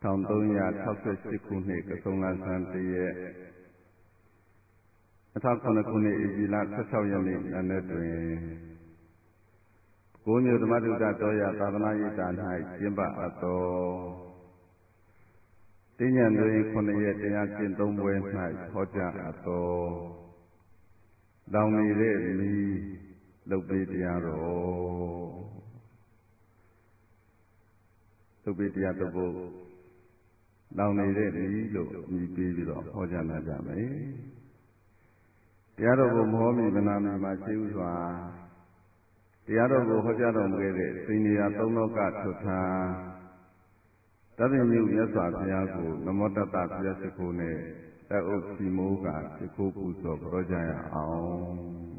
1368ခုနှစ်ကဆုံလဆန်း1ရက်2009ခုနှစ်ဧပြီလ16ရက်နေ့နံနက်တွင်ကိုးမြို့ဓမ္မတုဒ္ဒတော်ရသာသနာ့ရေးတာ၌ကျင်းပအပ်သောတင်းညံတွင်9ရက်တရားကျင့်သုံးပွဲ၌ဟောကြားအပ်သောလောင်နေတဲ့မီးလုတ်ပေးတရားတော်လုတ်ပေးတရားတစ်ပုဒ်လောင်နေတဲ့မီးလို့အမည်ပေးပြီးတော့ဟောကြားလာကြမယ်တရားတော်ကိုမဟောမီမနာမီမှာရှိဥစွာတရားတော်ကိုဟောကြားတော်မူခဲ့တဲ့စိန်နေရာသုံးလောကထွတ်ထားတပည့်မျိုးမြတ်စွာဘုရားကိုနမောတတ္တဘုရားရှိခိုးနဲ့အုပ်စီမိုးကရှိခိုးပူဇော်ကြောကြရအောင်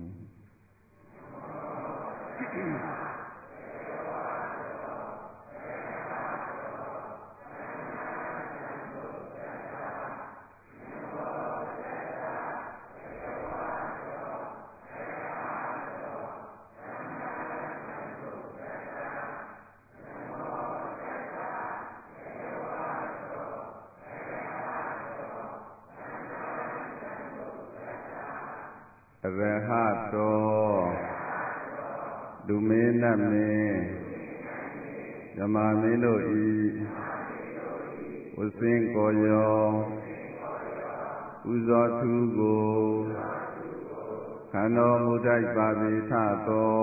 ရဟတောလူမင်းနတ်မင်းဓမ္မမင်းတို့ဤဝဆင်းကိုရောပူဇော်ထူးကိုခံတော်မူတတ်ပါပေထသော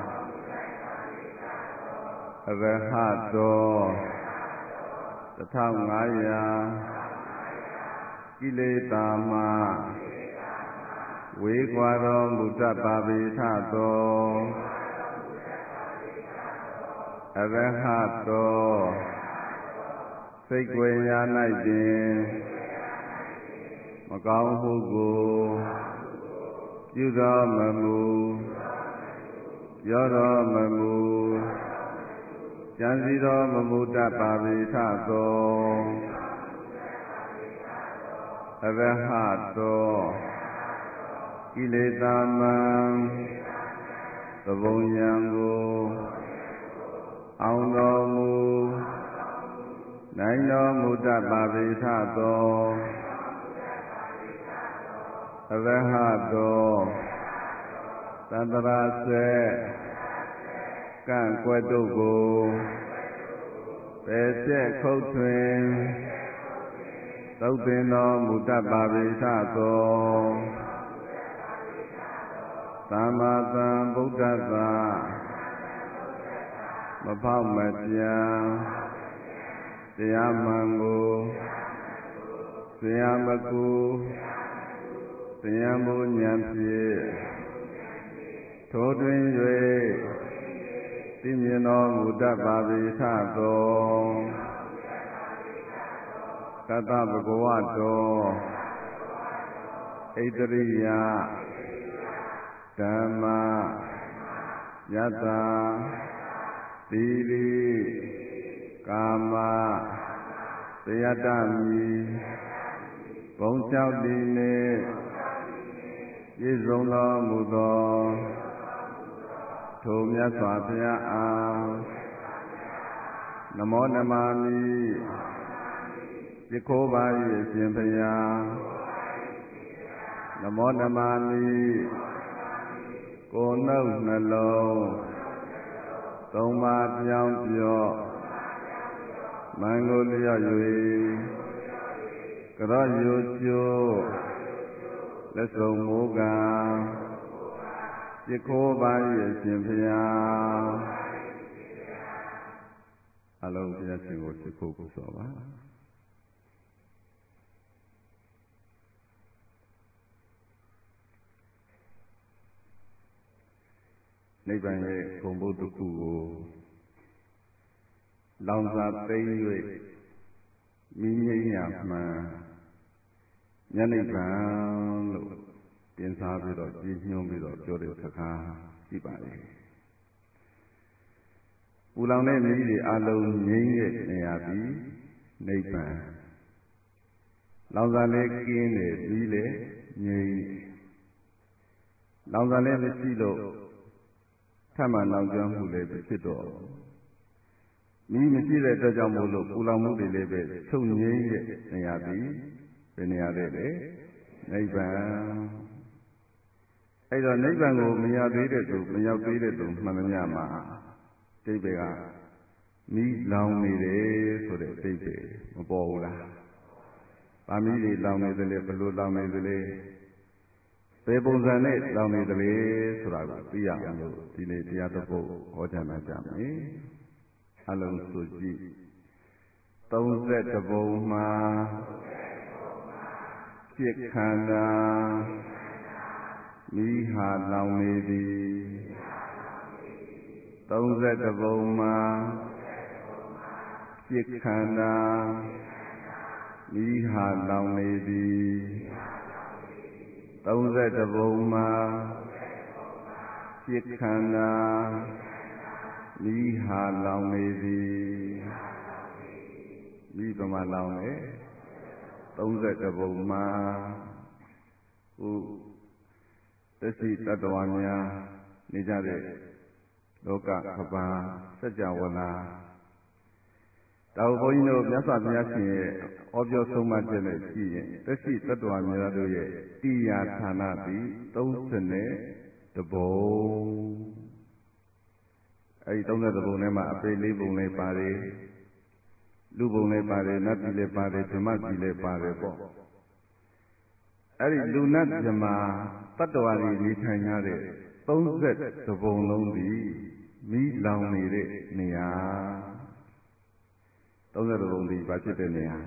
ရဟတော1500ကိလေသာမှဝေကွာတော်မူတတ်ပါပေထသောအရဟတောစိတ်ွယ်ရာ၌ပင်မကောင်းမှုကိုပြုတော်မမူပြောတော်မမူကြံစည်တော်မမူတတ်ပါပေထသောအရဟတောကိလေသာမံသဘုံယံကိုအောင်တော်မူနိုင်တော်မူတတ်ပါပေထသောအရဟတောသန္တရာစေကန့်ကွက်တို့ကိုပယ်ကျက်ခုတ်ထွင်သုတ်သင်တော်မူတတ်ပါပေထသောသမ္မာသမ္ဗုဒ္ဓတ္တမဖောက်မပြန်တရားမှန်ကိုဆရာမကူဆရာမူဉာဏ်ဖြင့်ထိုတွင်၍သိမြင်တော်မူတတ်ပါပေထသောကတ္တဗုဒ္ဓဝတ္တောဣတရိယဓမ္မယတ္တသီရိကာမသယတ္တမိဘုံ၆တိနှင့်ပြည့်စုံတော်မူသောထိုမြတ်စွာဘုရားအားနမောနမမိရှိခိုးပါ၏အရှင်ဘုရားနမောနမမိကိုယ်နှုတ်နှလုံးသုံးပါးပြောင်းပြော့မန်ကိုလျော့၍ကြော့ရိုးကျိုးလက်စုံမိုးကံရှိခိုးပါ၏အရှင်ဘုရားအလုံးဘုရားရှင်ကိုရှိခိုးပူဇော်ပါနိဗ္ဗာန်ရဲ့ဂုဏ်ဘုဒ္ဓခုကိုလောင်စာသိမ့်၍မိငိမ့်ရမှန်ညနိဗ္ဗာန်လို့တင်စားပြီးတော့ကြည်ညွှန်းပြီးတော့ပြောတဲ့စကားရှိပါလေပူလောင်တဲ့မိတွေအလုံးငြိမ်းတဲ့နေရာပြီးနိဗ္ဗာန်လောင်စာလေးကင်းတယ်ပြီးလေငြိမ်းလောင်စာလေးမရှိလို့ထပ်မံနောက်ကျောင်းမှုလည်းဖြစ်တော့မီးမရှိတဲ့အတွက်ကြောင့်မို့လို့ပူလောင်မှုတွေလည်းပဲချုပ်ငြိမ်းတဲ့နေရာသည်ဘယ်နေရာလဲနိဗ္ဗာန်အဲ့တော့နိဗ္ဗာန်ကိုမရသေးတဲ့သူမရောက်သေးတဲ့သူမှန်သမျှမှာအတိပ္ပယ်ကမီးလောင်နေတယ်ဆိုတဲ့အတိပ္ပယ်မပေါ်ဘူးလား။ဗာမီးတွေလောင်နေသလဲဘယ်လိုလောင်နေသလဲဘယ်ပုံစံနဲ့လောင်နေသလဲဆိုတာကိုသိရအောင်လို့ဒီနေ့တရားတစ်ပုဒ်ဟောကြားမှကြမယ်။အလုံးစုကြည့်31ပုံမှာจิตခန္ဓာမိဟာလောင်နေသည်31ပုံမှာจิตခန္ဓာမိဟာလောင်နေသည်31ပုံမှာจิตခန္ဓာမိဟာလောင်နေသည်မိပမာလောင်နေ31ပုံမှာသက်ရှိတ attva များနေကြတဲ့လောကကဘာစัจ java လာဒါဘုန်းကြီးတို့မြတ်စွာဘုရားရှင်ရဲ့ဟောပြောဆုံးမချက်နဲ့ကြည့်ရင်သက်ရှိတ attva များတို့ရဲ့တရားဌာနသည်31ပုံအဲဒီ31ပုံထဲမှာအပေ4ပုံလည်းပါတယ်လူပုံလည်းပါတယ်နတ်ပြည်လည်းပါတယ်ဓမ္မပြည်လည်းပါတယ်ပေါ့အဲ့ဒီလူနတ်ဓမ္မတ attva တွေနေထိုင်ကြတဲ့31ပုံလုံးသည်မိလောင်နေတဲ့နေရာ31ပုံသည်ဘာဖြစ်တဲ့နေရာ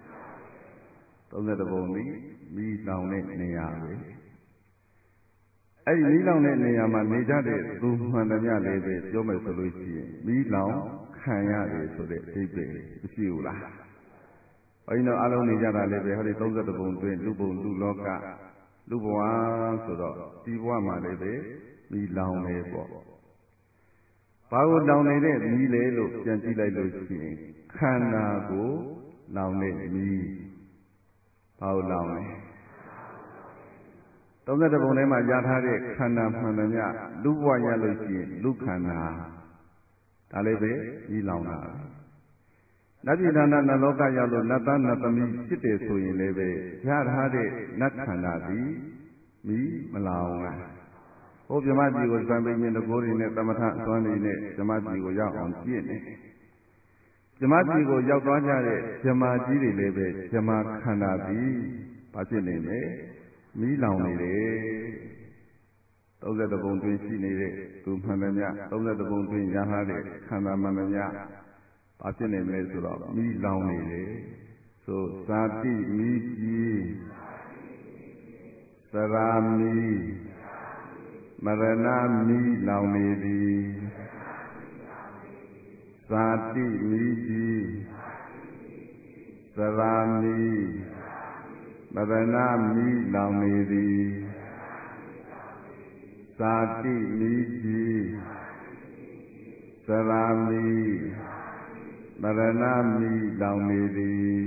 31ပုံသည်မိလောင်တဲ့နေရာပဲအဲ့ဒီမိလောင်တဲ့နေရာမှာနေကြတဲ့သူမှန်သမျှလေးပဲပြောမယ်ဆိုလို့ရှိရင်မိလောင်ခံရတယ်ဆိုတဲ့အဓိပ္ပာယ်မရှိဘူးလားဘုန်းကြီးတို့အလုံးနေကြတာလည်းပဲဟောဒီ31ပုံတွင်လူပုံလူလောကလူဘဝဆိုတော့ဒီဘဝမှာလည်းပဲမိလောင်နေပေါ့ဘာကိုလောင်နေတဲ့မိလဲလို့ပြန်ကြည့်လိုက်လို့ရှိရင်ခန္ဓာကိုလောင်တဲ့မိဘာကိုလောင်လဲ31ပုံထဲမှာရထားတဲ့ခန္ဓာမှန်သမျှလူဘဝရလို့ရှိရင်လူခန္ဓာဒါလည်းပဲမိလောင်တာနတ်ပြည်ဌာနနတ်လောကရောက်လို့နတ်သားနတ်သမီးဖြစ်တယ်ဆိုရင်လည်းပဲရထားတဲ့နတ်ခန္ဓာသည်မိမလောင်လားဟိုဗြဟ္မကြီးကိုသံပိညင်တကိုးတွေနဲ့သမထအစွမ်းတွေနဲ့ဗြဟ္မကြီးကိုရောက်အောင်ပြည့်နေဗြဟ္မကြီးကိုရောက်သွားကြတဲ့ဗြဟ္မာကြီးတွေလည်းပဲဗြဟ္မာခန္ဓာသည်ဘာဖြစ်နေလဲမိလောင်နေတယ်31ပုံတွင်ရှိနေတဲ့သူမှန်သမျှ31ပုံတွင်ရထားတဲ့ခန္ဓာမှန်သမျှဘာဖြစ်နေမလဲဆိုတော့မိလောင်နေတယ်ဆိုဇာတိမိကြီးသရာမိမရဏမိလောင်နေသည်ဇာတိမိကြီးသရာမိမရဏမိလောင်နေသည်ဇာတိမိကြီးသရာမိမရဏမိလောင်နေသည်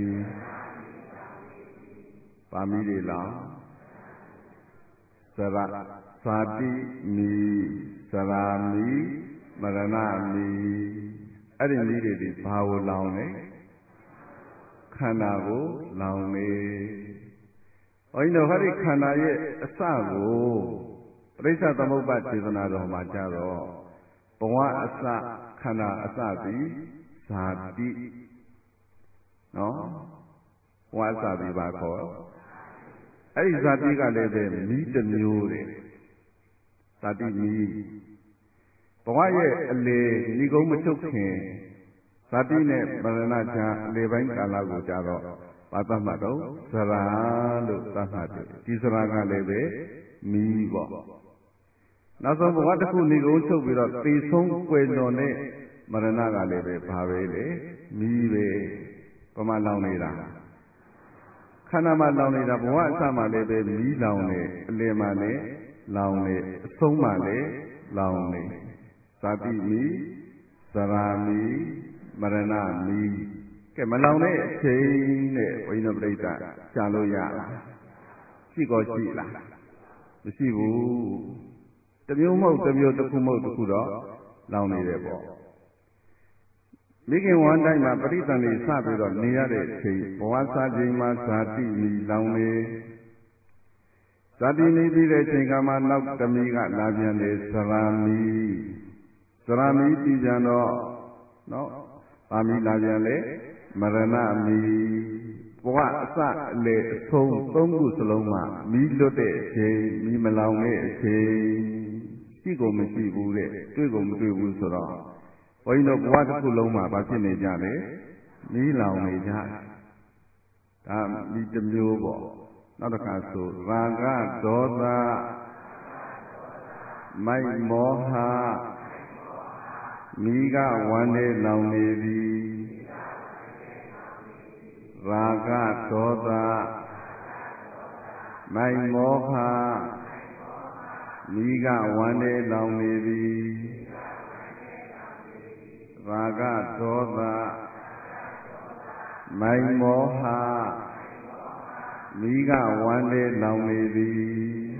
ပါမိတွေလောင်သရဇာတိမိသရာမိမရဏမိအဲ့ဒီမိတွေဒီဘာကိုလောင်လဲခန္ဓာကိုလောင်နေဘုန်းကြီးတို့ဟောဒီခန္ဓာရဲ့အစကိုပရိစ္ဆေသမုပ္ပါဒေသနာတော်မှာကြတော့ဘဝအစခန္ဓာအစသည်ဇာတိနော်ဘဝအစသည်ဘာခေါ်အဲ့ဒီဇာတိကလည်းပဲမိတစ်မျိုးတဲ့ဇာတိမိဘဝရဲ့အလေဏိကုံးမချုပ်ခင်ဇာတိနဲ့မရဏချာအလေပိုင်းကာလကိုကြတော့ဘာသတ်မှတ်တော့ဇရာလို့သတ်မှတ်တယ်ဒီဇရာကလည်းပဲမိပေါ့နောက်ဆုံးဘဝတစ်ခုဏိကုံးချုပ်ပြီးတော့သေဆုံးကွယ်လွန်တဲ့မရဏကလည်းပဲဘာပဲလေမိပဲပမာလောင်နေတာခန္ဓာမှာလောင်နေတာဘဝအစမှလည်းပဲမိလောင်နေအလယ်မှာလည်းလောင်နေအဆုံးမှလည်းလောင်နေဇာတိမိသရာမိမရဏမိကဲမလောင်တဲ့အချိန်နဲ့ဘုန်းကြီးတို့ပြိဿရှားလို့ရလားရှိကောရှိလားမရှိဘူးတမျိုးမဟုတ်တမျိုးတစ်ခုမဟုတ်တစ်ခုတော့လောင်နေတယ်ပေါ့မိခင်ဝမ်းတိုင်းမှာပရိသန္တိစပြီးတော့နေရတဲ့အချိန်ဘဝစားချိန်မှာဇာတိမီလောင်နေဇာတိမီပြီးတဲ့အချိန်ကမှနောက်တမီကလာပြန်တယ်သရာမီပြီးပြန်တော့နော်ပါမီလာပြန်လေမရဏမီဘဝအစအလေအဆုံးသုံးခုစလုံးမှာမီလွတ်တဲ့အချိန်မီမလောင်တဲ့အချိန်ရှိကုန်မရှိဘူးတဲ့တွေ့ကုန်မတွေ့ဘူးဆိုတော့ဘုန်းကြီးတို့ဘဝတစ်ခုလုံးမှာဘာဖြစ်နေကြလဲမီးလောင်နေကြဒါမီးတစ်မျိုးပေါ့နောက်တစ်ခါဆိုရာဂဒေါသမိုက်မောဟမိဂဝန္ဒေလောင်နေသည်ရာဂဒေါသမိုက်မောဟမိဂဝန္ဒေလောင်နေသည်ရာဂဒေါသမိုက်မောဟမိဂဝန္ဒေလောင်နေသည်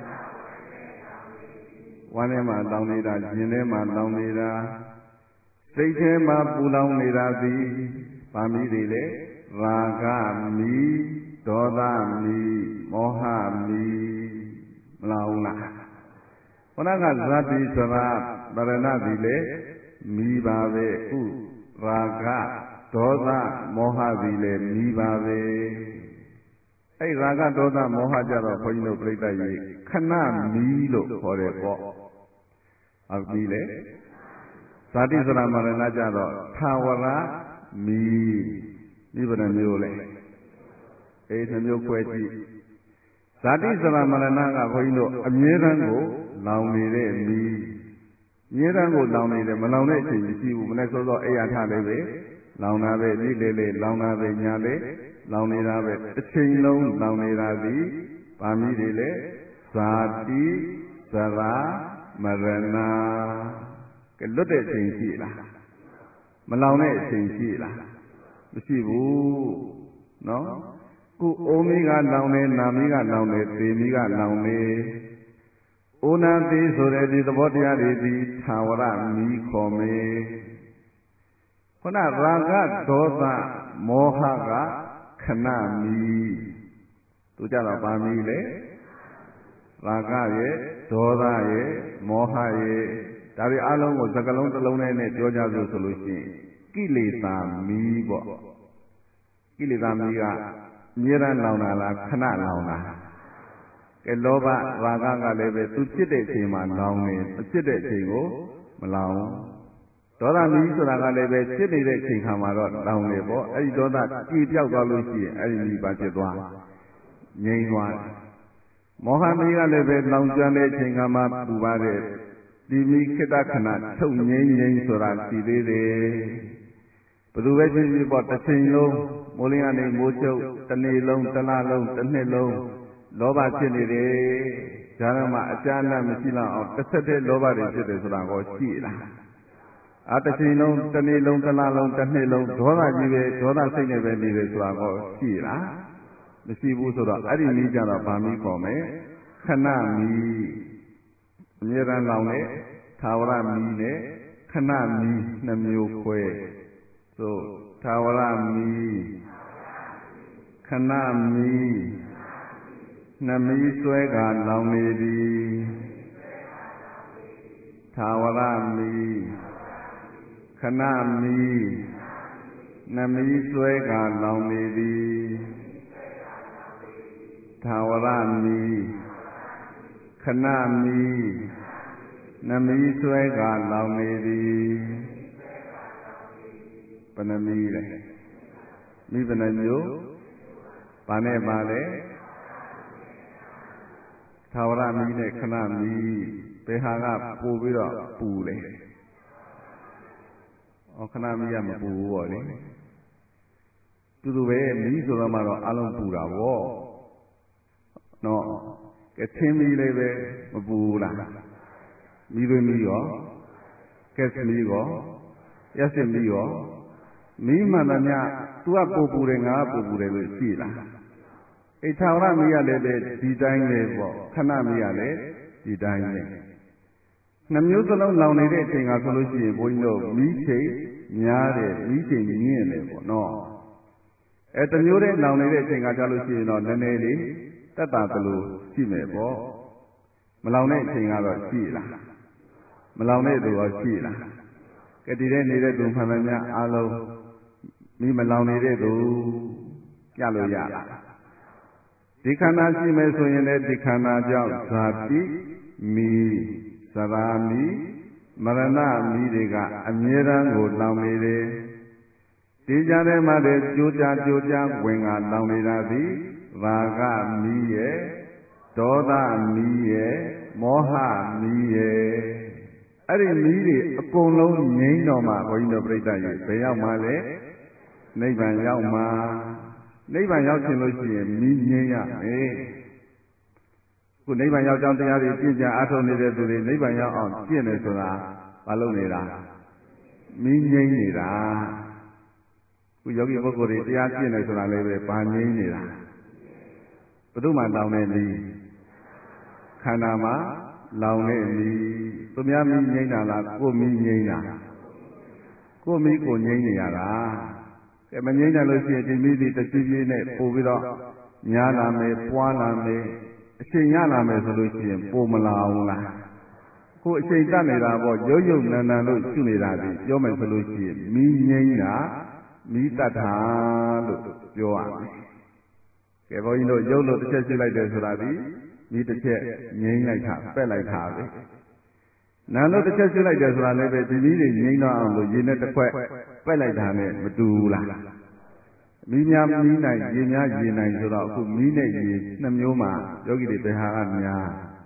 ဝမ်းထဲမှာလောင်နေတာရင်ထဲမှာလောင်နေတာစိတ်ထဲမှာပူလောင်နေတာသည်ဗာမီတွေလေရာဂမီဒေါသမီမောဟမီမလောင်လားခொနကဇာတိဆိုတာဗရဏသည်လေမီပါပဲဥရာဂဒေါသမောဟသည်လေမီပါပဲအဲ့ရာဂဒေါသမောဟကြတော့ဘုန်းကြီးတို့ပြိဿရေခဏမီလို့ခေါ်တယ်ပေါ့ဟုတ်ပြီလေဇာတိဆိုတာမရဏကြတော့သာဝရမီဒီဘယ်နှမျိုးလဲနှမျိုးခွဲကြည့်ဇာတိဆိုတာမရဏကဘုန်းကြီးတို့အမြဲတမ်းကိုလောင်နေတဲ့မီအမြဲတမ်းကိုလောင်နေတယ်မလောင်တဲ့အချိန်မရှိဘူးမနေ့စောစောအိယာထလေးပဲလောင်တာပဲနေ့လေးလောင်တာပဲညာလေးလောင်နေတာပဲတစ်ချိန်လုံးလောင်နေတာသည်ဗာမီတွေလေဇာတိဇရာမရဏကလွတ်တဲ့အချိန်ရှိလားမလောင်တဲ့အချိန်ရှိလားမရှိဘူးနော်ခုအိုမီကလောင်နေနာမီကလောင်နေသေမီကလောင်နေအိုနာသေးဆိုတဲ့ဒီသဘောတရားတွေဒီသာဝရမီခေါ်မေခုနရာဂဒေါသမောဟကခဏမီတို့ကြတော့ပါမီလေရာဂရဲ့ဒေါသရဲ့မောဟရဲ့ဒါတွေအလုံးကိုစကလုံးတစ်လုံးနဲ့ပြောကြစို့ဆိုလို့ရှိရင်ကိလေသာမီးပေါ့ကိလေသာမီးကအမြဲတမ်းလောင်တာလားခဏလောင်တာကဲလောဘရာဂကလည်းပဲသူဖြစ်တဲ့အချိန်မှာလောင်နေမဖြစ်တဲ့အချိန်ကိုမလောင်ဒေါသမီးဆိုတာကလည်းပဲဖြစ်နေတဲ့အချိန်ခါမှာတော့လောင်နေပေါ့အဲ့ဒီဒေါသကြည်ပြောက်သွားလို့ရှိရင်အဲ့ဒီမီးပါဖြစ်သွားငြိမ်းသွားမောဟမီးကလည်းပဲလောင်ကျွမ်းတဲ့အချိန်ခါမှာပူပါတဲ့ဒီမီခိတခဏထုတ်ငိမ့်ငိမ့်ဆိုတာရှိသေးတယ်ဘယ်သူပဲဖြစ်ဖြစ်ပေါ့တစ်ချိန်လုံးမိုးလင်းကနေမိုးချုပ်တစ်နေ့လုံးတစ်လလုံးတစ်နှစ်လုံးလောဘဖြစ်နေတယ်ဇာရမအကြမ်းနဲ့မရှိတော့အောင်တစ်ဆက်တည်းလောဘတွေဖြစ်တယ်ဆိုတာကိုရှိလားတစ်ချိန်လုံးတစ်နေ့လုံးတစ်လလုံးတစ်နှစ်လုံးဒေါသကြီးပဲဒေါသစိတ်နဲ့ပဲနေတယ်ဆိုတာကိုရှိလားမရှိဘူးဆိုတော့အဲ့ဒီနည်းကြတော့ဗာမီခေါ်မယ်ခဏမီအမြဲတမ်းလောင်တဲ့သာဝရမီနဲ့ခဏမီနှမျိုးခွဲသို့သာဝရမီခဏမီနှမီဆွဲကလောင်နေသည်သာဝရမီခဏမီနှမီဆွဲကလောင်နေသည်သာဝရမီခဏမီနှမီဆွဲကလောင်နေသည်ဘယ်နှမီလဲမိဘယ်နှမျိုးဘာနဲ့ပါလဲသာဝရမီနဲ့ခဏမီဘယ်ဟာကပို့ပြီးတော့ပူလဲခဏမီကမပူဘူးပေါ့လေတူတူပဲမီဆိုတော့မှတော့အလုံးပူတာပေါ့နော်ကဲသင်းမီလေးပဲမပူဘူးလားမီးသွေးမီးရောကက်စမီးရောရက်စစ်မီးရောမီးမှန်သမျှသူကပူပူတယ်ငါကပူပူတယ်လို့ရှိလားထာဝရမီးရလည်းပဲဒီတိုင်းပဲပေါ့ခဏမီးရလည်းဒီတိုင်းပဲနှမျိုးစလုံးလောင်နေတဲ့အချိန်ကဆိုလို့ရှိရင်ဘုန်းကြီးတို့မီးချိန်များတယ်မီးချိန်မြင့်တယ်ပေါ့နော်တမျိုးတည်းလောင်နေတဲ့အချိန်ကကြာလို့ရှိရင်တော့နည်းနည်းလေးတက်တာသလိုရှိမယ်ပေါ့မလောင်တဲ့အချိန်ကတော့ရှိလားမလောင်တဲ့သူရောရှိလားကတိတဲ့နေတဲ့သူမှန်မှန်များအားလုံးမိမလောင်နေတဲ့သူကြလို့ရလားဒီခန္ဓာရှိမယ်ဆိုရင်လည်းဒီခန္ဓာကြောင့်ဇာတိမိသရာမိမရဏမိတွေကအမြဲတမ်းကိုလောင်နေတယ်ဒီကြားထဲမှာတည်းကြိုးကြားဝင်ကလောင်နေတာသည်ရာဂမိရဲ့ဒေါသမီးရဲ့မောဟမီးရဲ့အဲ့ဒီမီးတွေအကုန်လုံးငြိမ်းတော့မှဘုန်းကြီးတို့ပြိဿရဲ့ဘယ်ရောက်မှလဲနိဗ္ဗာန်ရောက်မှနိဗ္ဗာန်ရောက်ခြင်းလို့ရှိရင်မီးငြိမ်းရမယ်ခုနိဗ္ဗာန်ရောက်ကြောင်းတရားတွေပြည့်ကြအားထုတ်နေတဲ့သူတွေနိဗ္ဗာန်ရောက်အောင်ပြည့်နေဆိုတာမလုပ်နေတာမီးငြိမ်းနေတာခုယောဂီပုဂ္ဂိုလ်တွေတရားပြည့်နေဆိုတာလည်းပဲဘာငြိမ်းနေတာဘု து မှတောင်းနေသည်ခန္ဓာမှာလောင်နေပြီသူများမီးငြိမ်းတာလားကိုမီးငြိမ်းတာကိုမီးကိုငြိမ်းနေရတာမငြိမ်းတယ်လို့ရှိရင်ဒီမီးဒီတဖြည်းဖြည်းနဲ့ပို့ပြီးတော့ညားလာမယ်ပွားလာမယ်အချိန်ရလာမယ်ဆိုလို့ရှိရင်ပိုမလာအောင်လားကိုအချိန်တတ်နေတာပေါ့ရုပ်ရုပ်နာနာလို့ရှုနေတာဒီပြောမယ်ဆိုလို့ရှိရင်မီးငြိမ်းတာမီးတတ်တာလို့ပြောရမယ်ကဲဘုန်းကြီးတို့ရုပ်လို့တစ်ချက်ရှုလိုက်တယ်ဆိုတာဒီဒီတစ်ချက်ငြိမ်းလိုက်တာပက်လိုက်တာပဲနာလို့တစ်ချက်ရှုလိုက်တယ်ဆိုတာလည်းပဲဒီနည်းတွေငြိမ်းတော့အောင်လို့ရေနဲ့တစ်ခွက်ပက်လိုက်တာနဲ့မတူဘူးလားမီးများမီးနိုင်ရေများရေနိုင်ဆိုတော့အခုမီးနဲ့ရေနှစ်မျိုးမှာယောဂီတွေဘယ်ဟာကများ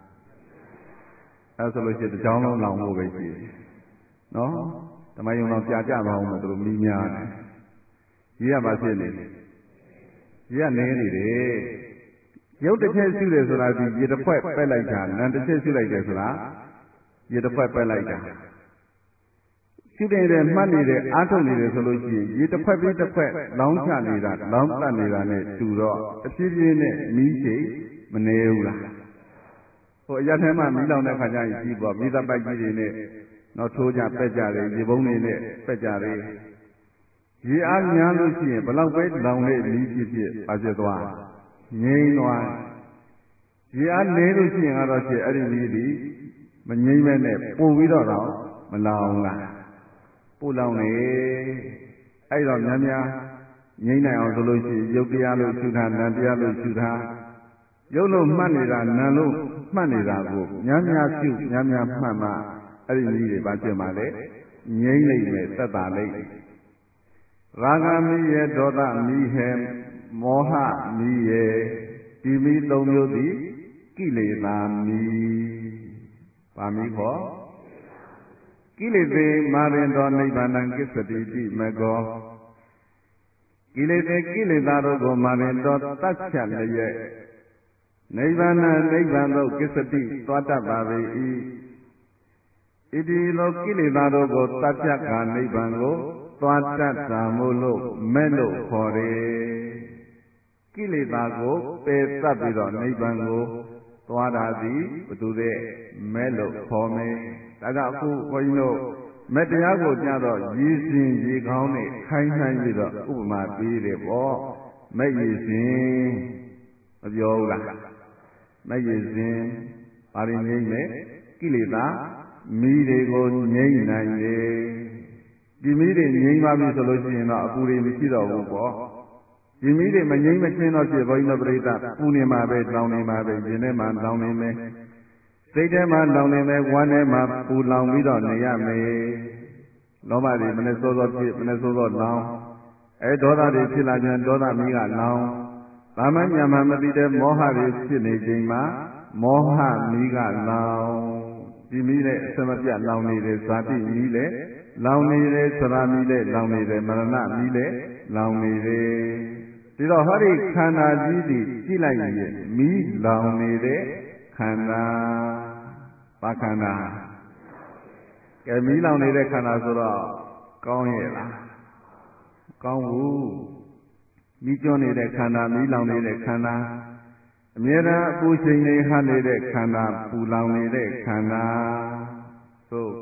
အဲဆိုလို့ရှိရင်တစ်ချောင်းလုံးလောင်ဖို့ပဲရှိတယ်နော်ဓမ္မယုံတော်ပြကြပါအောင်လို့သူတို့မီးများတယ်ရေကဘာဖြစ်နေလဲရေကနေနေတယ်ရုပ်တစ်ချက်ရှုတယ်ဆိုတာဒီရေတစ်ဖွဲ့ပက်လိုက်တာနာမ်တစ်ချက်ရှုလိုက်တယ်ဆိုတာရေတစ်ဖွဲ့ပက်လိုက်တာရှုတဲ့မှတ်နေတဲ့အားထုတ်နေတယ်ဆိုလို့ရှိရင်ရေတစ်ဖွဲ့ပြီးတစ်ဖွဲ့လောင်းချနေတာလောင်းတတ်နေတာနဲ့တူတော့အပြည့်ပြည့်နဲ့မီးချိန်မနေဘူးလားဟိုအရထဲမှာမီးလောင်တဲ့ခါကျရင်ကြီးပေါ့မိသားပိုက်ကြီးတွေနဲ့တော့ထိုးကြပက်ကြတယ်ရေပုံးတွေနဲ့ပက်ကြတယ်ရေအားများလို့ရှိရင်ဘလောက်ပဲလောင်တဲ့မီးဖြစ်ဖြစ်အပြည့်သွားငြိမ်းသွားရေအားနေလို့ရှိရင်ကတော့ရှိအဲ့ဒီမီးဒီမငြိမ်းမဲနဲ့ပို့ပြီးတော့မလောင်လားပို့လောင်နေအဲ့တော့များများငြိမ်းနိုင်အောင်ဆိုလို့ရှိရင်ယုတ်တရားလို့ရှုတာနာတရားလို့ရှုတာယုတ်လို့မှတ်နေတာနာလို့မှတ်နေတာကိုများများရှုများများမှတ်မှအဲ့ဒီမီးတွေဘာဖြစ်မှာလဲငြိမ်းနေမယ်သက်သာလိမ့်ရာဂမီးရဲ့ဒေါသမီးရဲ့မောဟမီးရဲ့ဒီမီးသုံးမျိုးသည်ကိလေသာမီးပါမီးခေါ်ကိလေသေမာရင်တော်နိဗ္ဗာန်ကိစ္စတိတိမကောကိလေသေကိလေသာတို့ကိုမာရင်တော်တတ်ချက်လျက်နိဗ္ဗာန်နိဗ္ဗာန်သို့ကိစ္စတိသွားတတ်ပါ၏ဣတိလိုကိလေသာတို့ကိုတတ်ချက်ကနိဗ္ဗာန်ကိုသွားတတ်တာမို့လို့မဲ့လို့ခေါ်တယ်ကိလေသာကိုပယ်တတ်ပြီးတော့နိဗ္ဗာန်ကိုသွားတာသည်ဘုသူတဲ့မဲ့လို့ခေါ်မယ်ဒါကြောင့်အခုဘုန်းကြီးတို့မဲ့တရားကိုကြားတော့ရည်စင်ရေကောင်းနဲ့ခိုင်းနှိုင်းပြီးတော့ဥပမာပေးတယ်ပေါ့မဲ့ရည်စင်မပြောဘူးလားမဲ့ရည်စင်ဘာတွေငြိမ့်မယ်ကိလေသာမီးတွေကိုငြိမ့်နိုင်တယ်ဒီမီးတွေငြိမ့်သွားပြီဆိုလို့ရှိရင်တော့အပူတွေမရှိတော့ဘူးပေါ့ဒီမီးတွေမငြိမ့်မချင်းတော့ဖြစ်ဘုန်းကြီးတို့ပြိဿပူနေမှာပဲလောင်နေမှာပဲရင်ထဲမှာလောင်နေမယ်စိတ်ထဲမှာလောင်နေမယ်ဝမ်းထဲမှာပူလောင်ပြီးတော့နေရမယ်လောဘတွေမနဲ့စောစောဖြစ်မနဲ့စောစောလောင်ဒေါသတွေဖြစ်လာပြန်ဒေါသမီးကလောင်ဘာမှညာမှမသိတဲ့မောဟတွေဖြစ်နေချိန်မှာမောဟမီးကလောင်ဒီမီးနဲ့အစမပြတ်လောင်နေတဲ့ဇာတိမီးလည်းလောင်နေတယ်သရမီးလည်းလောင်နေတယ်မရဏမီးလည်းလောင်နေတယ်ဒီတော့ဟောဒီခန္ဓာကြီးဒီကြည့်လိုက်ရင်မီးလောင်နေတဲ့ခန္ဓာဘာခန္ဓာကဲမီးလောင်နေတဲ့ခန္ဓာဆိုတော့ကောင်းရဲ့လားကောင်းဘူးမီးကျွန်းနေတဲ့ခန္ဓာမီးလောင်နေတဲ့ခန္ဓာအမြဲတမ်းအပူချိန်နေဟနေတဲ့ခန္ဓာပူလောင်နေတဲ့ခန္ဓာ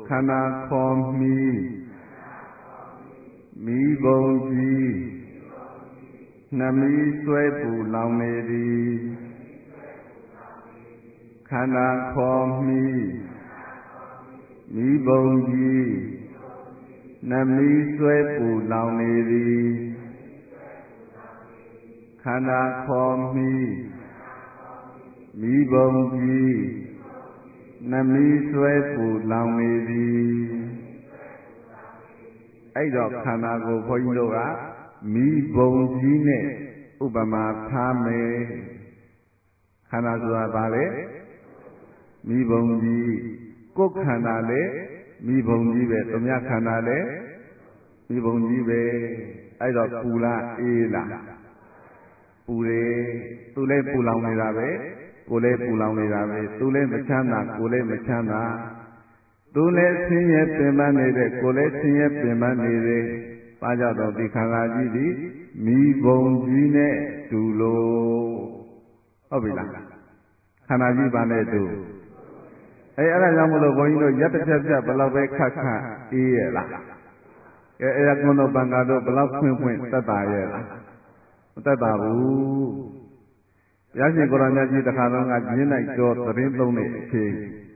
ခန္ဓာခေါ်မီမိဘုံကြီးနှမီးဆွဲပူလောင်နေသည်ခန္ဓာခေါ်မီမိဘုံကြီးနှမီးဆွဲပူလောင်နေသည်ခန္ဓာခေါ်မီမိဘုံကြီးနှမီးဆွဲပူလောင်နေသည်အဲ့တော့ခန္ဓာကိုဘုန်းကြီးတို့ကမိဘုံကြီးနဲ့ဥပမာထားမယ်ခန္ဓာဆိုတာဘာလဲမိဘုံကြီးကိုယ်ခန္ဓာလေမိဘုံကြီးပဲသူများခန္ဓာလေမိဘုံကြီးပဲအဲ့တော့ပူလားအေးလားပူတယ်သူလည်းပူလောင်နေတာပဲကိုယ်လည်းပူလောင်နေတာပဲသူလည်းမချမ်းသာကိုယ်လည်းမချမ်းသာသူလည်းဆင်းရဲပင်ပန်းနေတဲ့ကိုယ်လည်းဆင်းရဲပင်ပန်းနေတယ်။ဘာကြောင့်တော့ဒီခန္ဓာကြီးသည်မိဘုံကြီးနဲ့တူလို့ဟုတ်ပြီလားခန္ဓာကြီးပါနဲ့တူအဲ့ဒါကြောင့်မလို့ဘုန်းကြီးတို့ရက်တစ်ချက်ဘယ်လောက်ပဲခက်ခက်အေးရဲ့လားအဲ့ဒါကွန်တို့ဘင်္ဂါတို့ဘယ်လောက်ဖွင့်သက်သာရဲ့လားမသက်သာဘူးဘုရားရှင်ကိုရမကြီးတခါတော့ကကျင်းလိုက်တော့သတင်းသုံးတဲ့အချိန်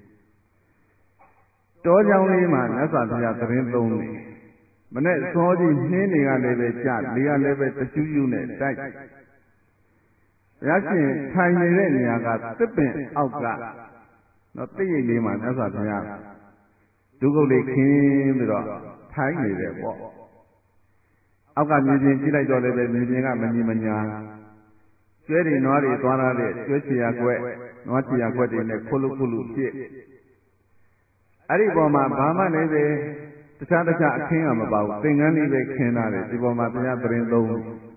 တောကြောင်လေးမှာမြတ်စွာဘုရားသတင်းသုံးနေမနဲ့စောကြီးနှင်းတွေကလည်းပဲကြလေကလည်းပဲတချူးချူးနဲ့တိုက်ဘုရားရှင်ထိုင်နေတဲ့နေရာကသစ်ပင်အောက်ကနော်တိတ်ရိပ်လေးမှာမြတ်စွာဘုရားဒုက္ခလေးခင်းပြီးတော့ထိုင်နေတယ်ပေါ့အောက်ကမြေပြင်ကြည့်လိုက်တော့လည်းပဲမြေပြင်ကမညီမညာကျွဲတွေနွားတွေသွားရတဲ့ကျွဲချီရကွက်နွားချီရကွက်တွေနဲ့ခုလုဖြစ်အဲ့ဒီပေါ်မှာဘာမှလည်းပဲတခြားအခင်းကမပါဘူးသင်္ကန်းလေးပဲခင်းလာတယ်ဒီပေါ်မှာဘုရားသတင်းသုံး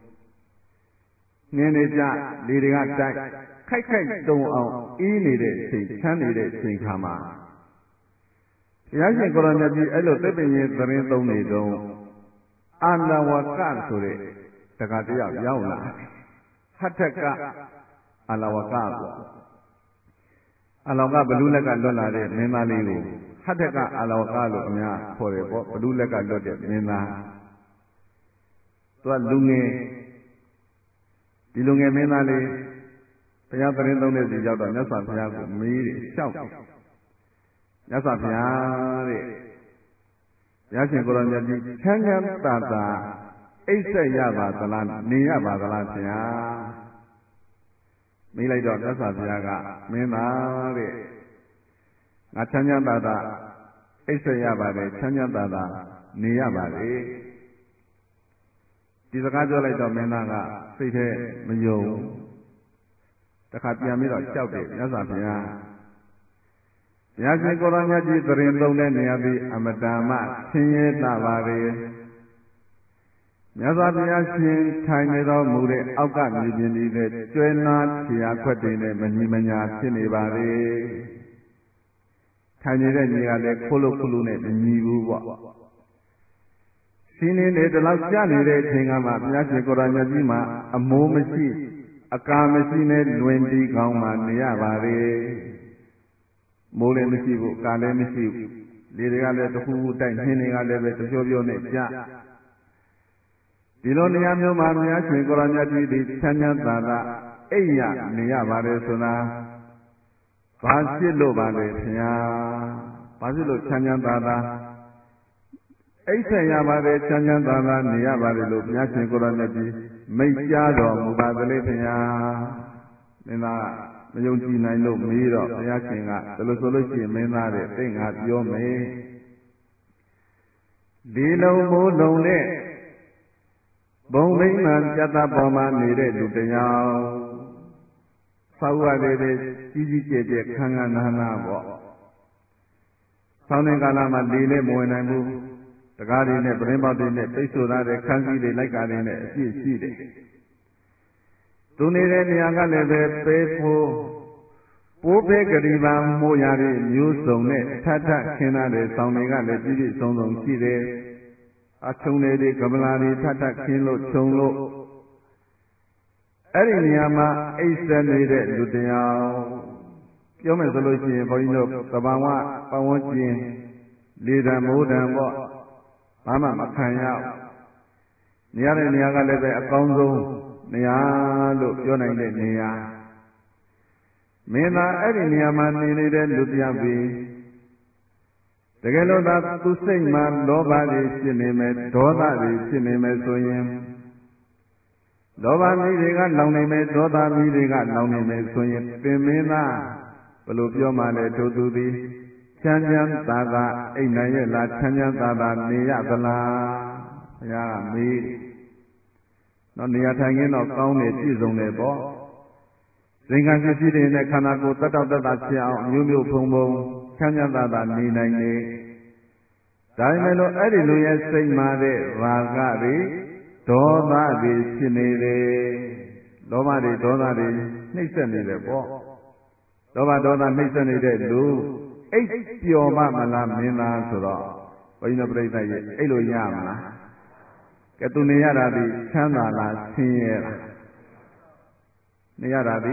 နင်းနေကြလေတွေကတိုက်ခိုက်တုံအောင်အေးနေတဲ့အချိန်ချမ်းနေတဲ့အချိန်ခါမှာဘုရားရှင်ကိုရမကြီးအဲ့လိုသစ်ပင်ကြီးသတင်းသုံးနေတော့အာလဝကဆိုတဲ့တခါတယောက်ရောက်လာဟထကအာလဝကပေါ့အာလဝကဘလူလက်ကလွတ်လာတဲ့မင်းသားလေးကိုဟထကအာလဝကလို့အများခေါ်တယ်ပေါ့ဘလူလက်ကလွတ်တဲ့မင်းသားသူကလူငယ်ဒီလူငယ်မင်းသားလေးဘုရားသတင်းသုံးတဲ့စီရောက်တော့မြတ်စွာဘုရားကိုမေးတယ်လျှောက်တယ်မြတ်စွာဘုရားတဲ့ဘုရားရှင်ကိုရမကြီးချမ်းချမ်းသာသာအိပ်ဆက်ရပါသလားနေရပါသလားဘုရားမေးလိုက်တော့မြတ်စွာဘုရားကမင်းသားတဲ့ငါချမ်းချမ်းသာသာအိပ်ဆက်ရပါတယ်ချမ်းချမ်းသာသာနေရပါတယ်ဒီစကားပြောလိုက်တော့မင်းသားကစိတ်ထဲမယုံတခါပြန်ပြီးတော့ကြောက်တယ်မြတ်စွာဘုရားဘုရားရှင်ကိုရမကြီးသတင်းသုံးတဲ့နေရာပြီးအမတ္တမဆင်းရဲတာပါလေမြတ်စွာဘုရားရှင်ထိုင်နေတော်မူတဲ့အောက်ကမြေပြင်တွေနဲ့ကျွဲနာခြေရာခွက်တွေနဲ့မညီမညာဖြစ်နေပါလေထိုင်နေတဲ့ညီကလည်းခိုးလို့နဲ့မညီဘူးပေါ့ရှင်နေတယ်ဒီလောက်ကြာနေတဲ့အချိန်ကမှဘုရားရှင်ကိုရမကြီးမှာအမိုးမရှိအကာမရှိနဲ့လွင်တီးကောင်းမှနေရပါလေမိုးလည်းမရှိဘူးအကာလည်းမရှိဘူးလေတွေကလည်းတစ်ခုခုတိုက်နှင်းတွေကလည်းပဲတဖြိုးဖြိုးနဲ့ကြာဒီလိုနေရာမျိုးမှာဘုရားရှင်ကိုရမကြီးဒီချမ်းချမ်းသာသာအိပ်ရနေရပါတယ်ဆိုတာဘာဖြစ်လို့ပါလဲခင်ဗျာဘာဖြစ်လို့ချမ်းချမ်းသာသာအိပ်ဆက်ရပါတယ်ချမ်းချမ်းသာသာနေရပါတယ်လို့ဘုရားရှင်ကိုရမကြီးမိတ်ကြားတော်မူပါသလေခင်ဗျာမင်းသားမယုံကြည်နိုင်လို့မေးတော့ဘုရားရှင်ကဒါလို့ဆိုလို့ရှိရင်မင်းသားတဲ့သိငါပြောမယ်ဒီလုံးမိုးလုံးနဲ့ဘုံမိမှန်ပြတ်သားပေါ်မှာနေတဲ့လူတယောက်ဆောက်ရတဲ့ကြီးကျယ်ခန်းခန်းနာနာပေါ့ဆောင်းတဲ့ကာလမှာလေလည်းမဝင်နိုင်ဘူးတကားတွေနဲ့ပရင်းပေါက်တွေနဲ့ပိတ်ဆို့ထားတဲ့ခန်းကြီးတွေလိုက်ကားတွေနဲ့အပြည့်ရှိတယ်သူနေတဲ့နေရာကလည်းပဲပဲဖို့ပိုးဖဲကတိပါမိုးရတဲ့မျိုးစုံနဲ့ထထခင်းထားတဲ့ဆောင်းတွေကလည်းပြည့်စုံရှိတယ်အချုံတွေကမလာတွေထထခင်းလို့ခြုံလို့အဲ့ဒီနေရာမှာအိပ်စက်နေတဲ့လူတယောက်ပြောမယ်ဆိုလို့ရှိရင်ဘုန်းကြီးတို့သဘာဝပတ်ဝန်းကျင်လေတံမိုးတံပေါ့ဘာမှမခံရနေရတဲ့နေရာကလည်းပဲအကောင်းဆုံးနေရာလို့ပြောနိုင်တဲ့နေရာမင်းသာအဲ့ဒီနေရာမှာနေနေတဲ့လူတယောက်ပြီးတကယ်လို့သာသူစိတ်မှာလောဘတွေဖြစ်နေမယ်ဒေါသတွေဖြစ်နေမယ်ဆိုရင်လောဘမီးတွေကလောင်နေမယ်ဒေါသမီးတွေကလောင်နေမယ်ဆိုရင်ပင်မင်းသားဘယ်လိုပြောမှလဲတို့သူသည်ချမ်းချမ်းသာသာအိမ်နိုင်ရဲ့လားချမ်းချမ်းသာသာနေရသလားဘုရားကမေးတော့နေရာထိုင်ခင်းတော့ကောင်းတယ်ပြည့်စုံတယ်ပေါ့သင်္ကန်းပစ္စည်းတွေနဲ့ခန္ဓာကိုယ်တတ်တော့တတ်တာဖြစ်အောင်မျိုးမျိုးဖုံဖုံချမ်းချမ်းသာသာနေနိုင်တယ်ဒါပေမဲ့လို့အဲ့ဒီလူရဲ့စိတ်မှာတဲ့ရာဂတွေဒေါသတွေဖြစ်နေတယ်လောဘတွေဒေါသတွေနှိမ့်ဆက်နေတယ်ပေါ့လောဘဒေါသနှိမ့်ဆက်နေတဲ့လူအိပ်ပျော်မလားမင်းသားဆိုတော့ဘုန်းကြီးတို့ပြိဿရဲ့အဲ့လိုရမလားကဲသူနေရတာဒီချမ်းသာလားဆင်းရဲလားနေရတာဒီ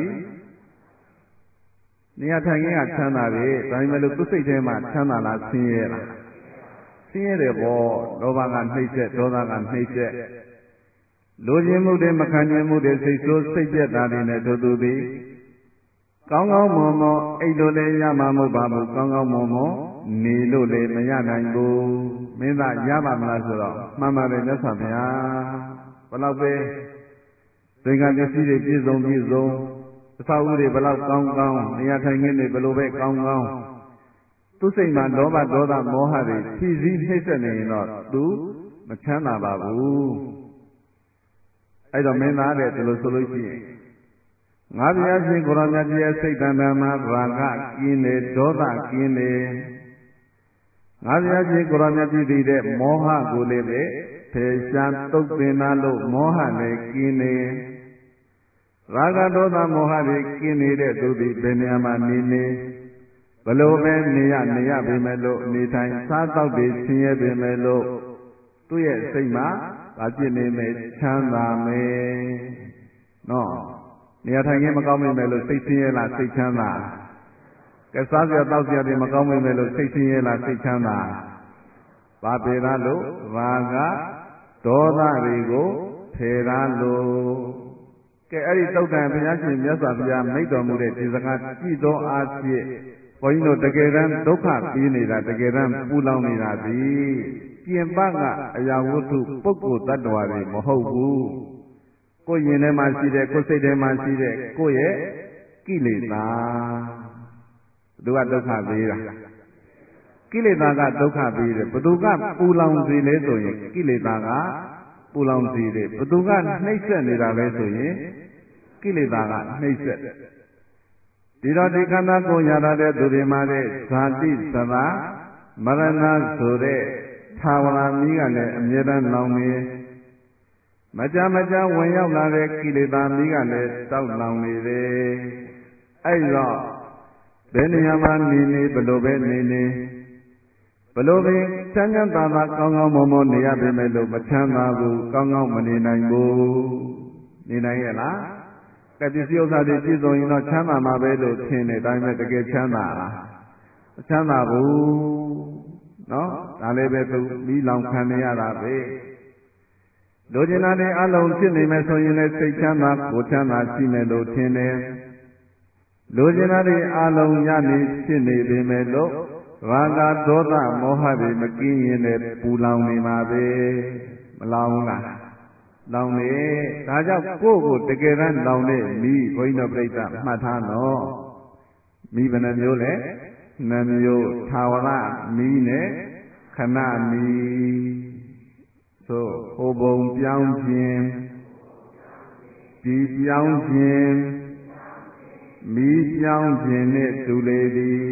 နေရထိုင်ခင်းကချမ်းသာတယ်ဒါပေမဲ့လို့သူစိတ်ထဲမှာချမ်းသာလားဆင်းရဲလားဆင်းရဲတယ်ပေါ့လောဘကနှိမ့်ဆက်ဒေါသကနှိမ့်ဆက်လိုချင်မှုတွေမခံချင်မှုတွေစိတ်ဆိုးစိတ်ပြက်တာတွေနဲ့တို့သူသည်ကောင်းကောင်းမွန်မွန်အိတ်လို့လည်းရမှာမဟုတ်ပါဘူးကောင်းကောင်းမွန်မွန်နေလို့လည်းမရနိုင်ဘူးမင်းသားရပါမလားဆိုတော့မှန်ပါတယ်မြတ်စွာဘုရားဘယ်လောက်ပဲသင်္ကန်းပစ္စည်းတွေပြည့်စုံအစာအုပ်တွေဘယ်လောက်ကောင်းနေရာထိုင်ခင်းတွေဘယ်လိုပဲကောင်းသူစိတ်မှာလောဘဒေါသမောဟတွေဖြည့်ဆည်းနှိမ့်ဆက်နေရင်တော့သူမချမ်းသာပါဘူးအဲ့တော့မင်းသားတဲ့ဒီလိုဆိုလို့ရှိရင်ငါဘုရားရှင်ကိုရောမြတ်ကြီးရဲ့စိတ်တဏ္ဍာမှာရာဂကင်းတယ်ဒေါသကင်းတယ်ငါဘုရားရှင်ကိုရောမြတ်ကြီးသိတဲ့မောဟကိုလည်းပဲဖယ်ရှားသုတ်သင်လာလို့မောဟလည်းကင်းတယ်ရာဂဒေါသမောဟတွေကင်းနေတဲ့သူသည်ဘယ်နေရာမှာနေဘလို့ပဲနေရပေမဲ့လို့နေတိုင်းစားတော့တွေဆင်းရဲပေမဲ့လို့သူ့ရဲ့စိတ်မှာဘာဖြစ်နေမယ်ချမ်းသာမယ်နော်နေရာထိုင်ခင်းမကောင်းမိမယ်လို့စိတ်ဆင်းရဲလားစိတ်ချမ်းသာကဲစားစရာတောက်စရာတွေမကောင်းမိမယ်လို့စိတ်ဆင်းရဲလားစိတ်ချမ်းသာဘာပေရလို့ရာဂဒေါသတွေကိုဖယ်ရလို့ကဲအဲ့ဒီတုတ်တန်ဘုရားရှင်မြတ်စွာဘုရားမိန့်တော်မူတဲ့ဒီစကားကြည့်သောအားဖြင့်ဘုန်းကြီးတို့တကယ်တမ်းဒုက္ခပြီးနေတာတကယ်တမ်းပူလောင်နေတာသည်ပြင်ပကအရာဝတ္ထုပုဂ္ဂိုလ်တ attva တွေမဟုတ်ဘူးကိုယ်ရင်ထဲမှာရှိတဲ့ကိုယ်စိတ်ထဲမှာရှိတဲ့ကိုယ့်ရဲ့ကိလေသာသူကဒုက္ခပေးတာကိလေသာကဒုက္ခပေးတယ်ဘသူကပူလောင်စေလဲဆိုရင်ကိလေသာကပူလောင်စေတယ်ဘသူကနှိမ့်ဆက်နေတာလဲဆိုရင်ကိလေသာကနှိမ့်ဆက်တယ်ဒီတော့ဒီခန္ဓာကိုယ်ရတဲ့သူတွေမှာတဲ့ဇာတိသဘာမရဏဆိုတဲ့သာဝရမီးကလည်းအမြဲတမ်းလောင်နေမကြဝင်ရောက်လာတဲ့ကိလေသာမီးကလည်းတောက်လောင်နေတယ်အဲ့တော့ဘယ်နေရာမှာနေဘလို့ပဲနေဘလို့ပဲချမ်းချမ်းသာသာကောင်းကောင်းမွန်မွန်နေရပေမဲ့လို့မချမ်းသာဘူးကောင်းကောင်းမနေနိုင်ဘူးနေနိုင်ရဲ့လားကဲပစ္စည်းဥစ္စာတွေပြည့်စုံရင်တော့ချမ်းသာမှာပဲလို့ထင်တယ်ဒါပေမဲ့တကယ်ချမ်းသာလားမချမ်းသာဘူးနော်ဒါလည်းပဲသူမိလောင်ခံနေရတာပဲလိုချင်တာတွေအလုံးဖြစ်နေမယ်ဆိုရင်လည်းစိတ်ချမ်းသာကိုယ်ချမ်းသာရှိမယ်လို့ထင်တယ်လိုချင်တာတွေအလုံးရနေဖြစ်နေပေမဲ့လို့ရာဂဒေါသမောဟတွေမကင်းရင်လည်းပူလောင်နေမှာပဲမလောင်လားလောင်နေဒါကြောင့်ကိုယ့်ကိုတကယ်တမ်းလောင်နေမိဘုန်းကြီးတို့ပြိဿမှတ်ထားနော်မိဘယ်နှမျိုးလဲနှမျိုးသာဝရမိနဲ့ခဏမိဆိုဟိုဘုံပြောင်းခြင်းဒီပြောင်းခြင်းမိပြောင်းခြင်းနဲ့တူလေသည်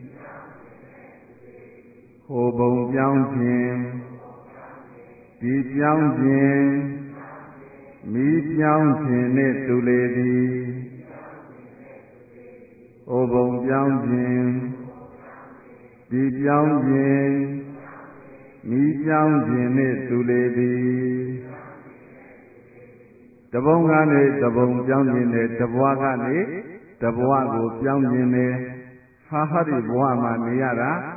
ဟိုဘုံပြောင်းခြင်းဒီပြောင်းခြင်းမိပြောင်းခြင်းနဲ့တူလေသည်ဟိုဘုံပြောင်းခြင်းဒီပြောင်းခြင်းမိပြောင်းခြင်းနဲ့တူလေသည်တဘုံကနေတဘုံပြောင်းခြင်းနဲ့တဘွားကနေတဘွားကိုပြောင်းခြင်းနဲ့ဟာဒီဘဝမှာနေရတာ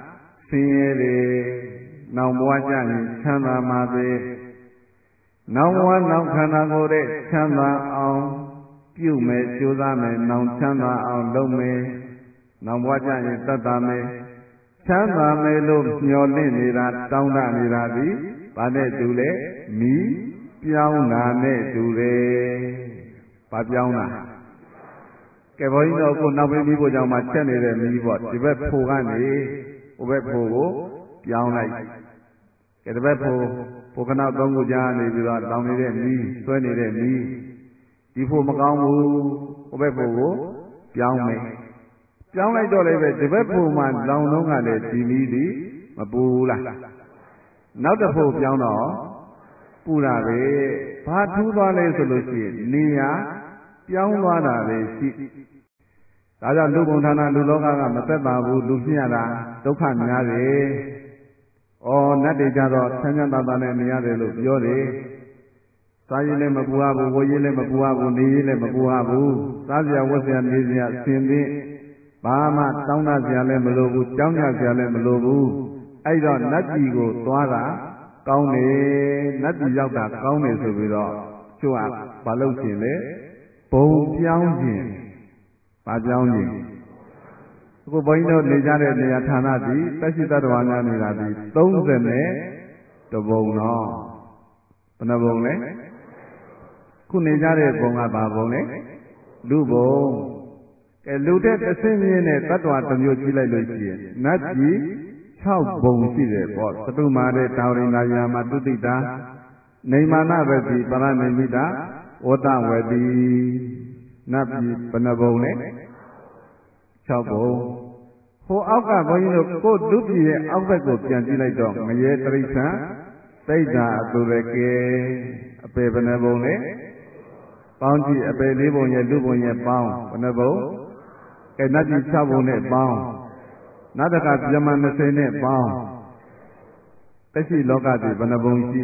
ဆင်းရဲတွေနောင်ဘဝကြရင်ချမ်းသာမှာပဲနောင်ဘဝနောင်ခန္ဓာကိုယ်တဲ့ချမ်းသာအောင်ပြုမယ်ကြိုးစားမယ်နောင်ချမ်းသာအောင်လုပ်မယ်နောင်ဘဝကြရင်တတ်တာမယ်ချမ်းသာမယ်လို့မျှော်လင့်နေတာတောင်းတနေတာဒီဘာနဲ့တူလဲမိပြောင်းတာနဲ့တူတယ်ဘာပြောင်းတာကဲဘုန်းကြီးတို့ကိုနောက်ပြီးပြီးဖို့ကြောင့်မှချက်နေတဲ့မိပေါ့ဒီဘက်ဖိုကနေဟိုဘက်ဖိုကိုပြောင်းလိုက်ကဲဒီဘက်ဖိုကနောက်သုံးခုကြားနေပြီးတော့တောင်းနေတဲ့မိဆွဲနေတဲ့မိဒီဖိုမကောင်းဘူးဟိုဘက်ဖိုကိုပြောင်းမယ်ပြောင်းလိုက်တော့လည်းပဲဒီဘက်ဖိုမှာလောင်လုံးကလည်းဒီမိဒီမပူဘူးလားနောက်တစ်ဖိုပြောင်းတော့ပူတာပဲဘာထူးသွားလဲဆိုလို့ရှိရင်နေရာပြောင်းသွားတာပဲရှိဒါကြောင့်လူဘုံဌာနလူလောကကမသက်သာဘူးလူဖြစ်ရတာဒုက္ခများတယ်။ဩနတ်တွေကြတော့ဆန်းဆန်းသာသာနဲ့နေရတယ်လို့ပြောတယ်။စားရည်လည်းမပူရဘူးဝတ်ရည်လည်းမပူရဘူးနေရည်လည်းမပူရဘူးစားစရာဝတ်စရာနေစရာဆင်သင့်ဘာမှတောင်းတစရာလည်းမလိုဘူးကြောင်းကြစရာလည်းမလိုဘူးအဲ့တော့နတ်ပြည်ကိုသွားတာကောင်းတယ်နတ်ပြည်ရောက်တာကောင်းတယ်ဆိုပြီးတော့ကျိုးကဘာလို့ရှင်လဲဘုံပြောင်းခြင်းဘာပြောင်းခြင်းအခုဘုန်းကြီးတို့နေကြတဲ့နေရာဌာနဒီတက်ရှိတ္တဝါများနေတာဒီ30နဲ့တဘုံတော့ဘယ်နှဘုံလဲခုနေကြတဲ့ဘုံကဘာဘုံလဲလူဘုံကဲလူတဲ့တစ်ဆင်းမြင်းနဲ့တတ္တဝါတစ်မျိုးကြည့်လိုက်လို့ရှိရင်နတ်ကြီး6ဘုံရှိတယ်ပေါ့သတုမာတဲ့တာဝရိနာယာမတုတိတာနေမာနဝတိပရဏိမိတာဝတ္တဝတိနတ်ပြည်ဘယ်နှဘုံလဲ6ဘုံဟိုအောက်ကဘုန်းကြီးတို့ကိုလူပြည်ရဲ့အောက်ဘက်ကိုပြန်ကြည့်လိုက်တော့ငရဲတိရစ္ဆာန်သိဒ္ဓအတုရကေအပေဘယ်နှဘုံလဲပေါင်းကြည့်အပေ4ဘုံရဲ့လူဘုံရဲ့ပေါင်းဘယ်နှဘုံကဲနတ်ပြည်6ဘုံနဲ့ပေါင်းနတ်တကပြမ20နဲ့ပေါင်းတက်ရှိလောကကြီးဘယ်နှဘုံရှိ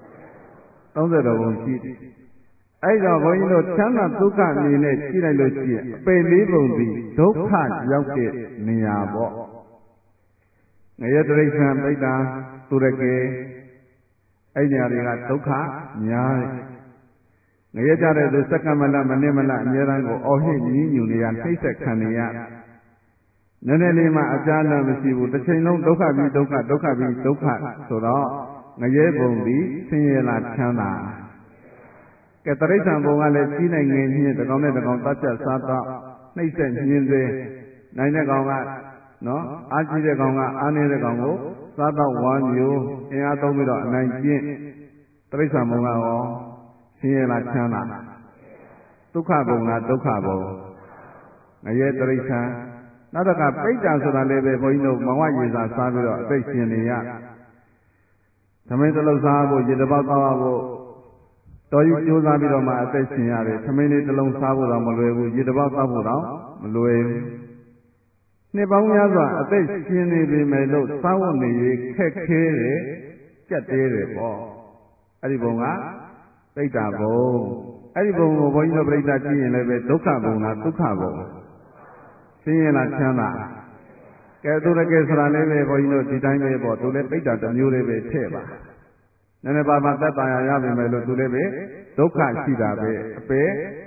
30တော်ဘုံရှိအဲ့တော့ဘုန်းကြီးတို့ချမ်းသာဒုက္ခအနေနဲ့ကြည့်လိုက်လို့ရှိရင်အပေ4ဘုံဒီဒုက္ခရောက်တဲ့နေရာပေါ့ငရဲတိရစ္ဆာန်ပိဋ္ဌာသူရကေအဲ့နေရာတွေကဒုက္ခများတယ်ငရဲကြတဲ့သူစက္ကမလမနစ်မလအများတန်းကိုအော်ဟစ်ညည်းညူနေရနှိမ့်ဆက်ခံနေရနည်းနည်းလေးမှအကြမ်းလည်းမရှိဘူးတစ်ချိန်လုံးဒုက္ခပြီးဒုက္ခဒုက္ခပြီးဒုက္ခဆိုတော့ငရဲဘုံဒီဆင်းရဲလားချမ်းသာကဲတရိစ္ဆာန်ဘုံကလည်းကြီးနိုင်ငယ်ညင်းတကောင်နဲ့တကောင်တတ်ချက်စားတော့နှိမ့်ဆက်ညင်းစေနိုင်တဲ့ကောင်ကနော်အားကြီးတဲ့ကောင်ကအားနေတဲ့ကောင်ကိုစားတော့ဝမ်းမျိုးအင်အားသုံးပြီးတော့အနိုင်ကျင့်တရိစ္ဆာန်ဘုံကရောဆင်းရဲလားချမ်းသာဒုက္ခဘုံလားဒုက္ခဘုံငရဲတရိစ္ဆာန်နောက်တစ်ခါပိဋ္ဌာဆိုတာလည်းပဲဘုန်းကြီးတို့မောင်ဝရေစာစားပြီးတော့အသိရှင်နေရသမင်းတစ်လုံးစားဖို့ရေတစ်ပေါက်သောက်ဖို့တော်ကြီးကြိုးစားပြီးတော့မှအသက်ရှင်ရတယ်သမင်းလေးတစ်လုံးစားဖို့တော့မလွယ်ဘူးရေတစ်ပေါက်သောက်ဖို့တော့မလွယ်ဘူးနှစ်ပေါင်းများစွာအသက်ရှင်နေပြီမယ်လို့စားဝတ်နေရေးခက်ခဲတယ်ကြက်တဲတယ်ပေါ့အဲ့ဒီဘုံကပိဋ္ဌာဘုံအဲ့ဒီဘုံကိုဘုန်းကြီးတို့ပြိဋ္ဌာကြည့်ရင်လည်းပဲဒုက္ခဘုံလားဒုက္ခဘုံဆင်းရဲလားချမ်းသာကဲသူတကယ်ဆိုတာလည်းပဲဘုန်းကြီးတို့ဒီတိုင်းပဲပေါ့သူလည်းပိဋ္ဌာတစ်မျိုးလေးပဲထည့်ပါနည်းနည်းပါးပါးသက်သာရပြီမယ်လို့သူလည်းပဲဒုက္ခရှိတာပဲအပေ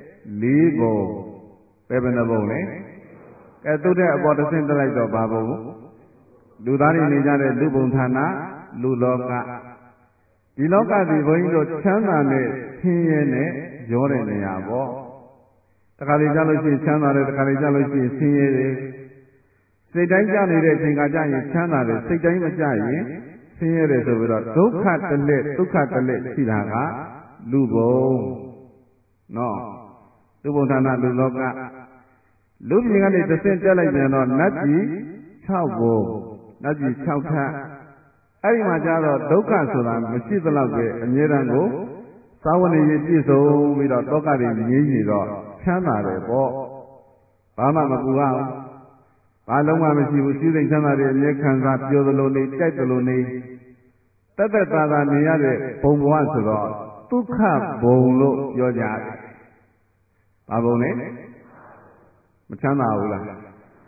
4ဘုံပဲဘယ်နှဘုံလဲကဲသူတဲ့အပေါ်တစ်ဆင့်တက်လိုက်တော့ဘာဘုံလူသားတွေနေကြတဲ့လူဘုံဌာနလူလောကဒီလောကဒီဘုန်းကြီးတို့ချမ်းသာနဲ့ဆင်းရဲနဲ့ရောတဲ့နေရာပေါ့တခါလေကြားလို့ရှိရင်ချမ်းသာတယ်တခါလေကြားလို့ရှိရင်ဆင်းရဲတယ်စိတ်တိုင်းကြနေတဲ့အချိန်ကကြာရင်ချမ်းသာတယ်စိတ်တိုင်းမကြရင်ဆင်းရဲတယ်ဆိုပြီးတော့ဒုက္ခတလက်ဒုက္ခတလက်ရှိတာကလူဘုံနော်လူဘုံဌာနလူလောကလူပြည်ကနေတစ်ဆင့်တက်လိုက်ပြန်တော့နတ်ပြည်6ဘုံနတ်ပြည်6ထပ်အဲ့ဒီမှာကျတော့ဒုက္ခဆိုတာမရှိသလောက်ပဲအမြဲတမ်းကိုသာဝနေရပြည့်စုံပြီးတော့တောကတွေငြိမ်းနေတော့ချမ်းသာတယ်ပေါ့ဘာမှမပူရဘူးဘာလုံးမှမရှိဘူးရှိစိတ်ချမ်းသာတဲ့အမြဲခံစားပျော်သလိုနေကြိုက်သလိုနေတက်တက်သာသာနေရတဲ့ဘုံဘဝဆိုတော့ဒုက္ခဘုံလို့ပြောကြတယ်။ဘာဘုံလဲမချမ်းသာဘူးလား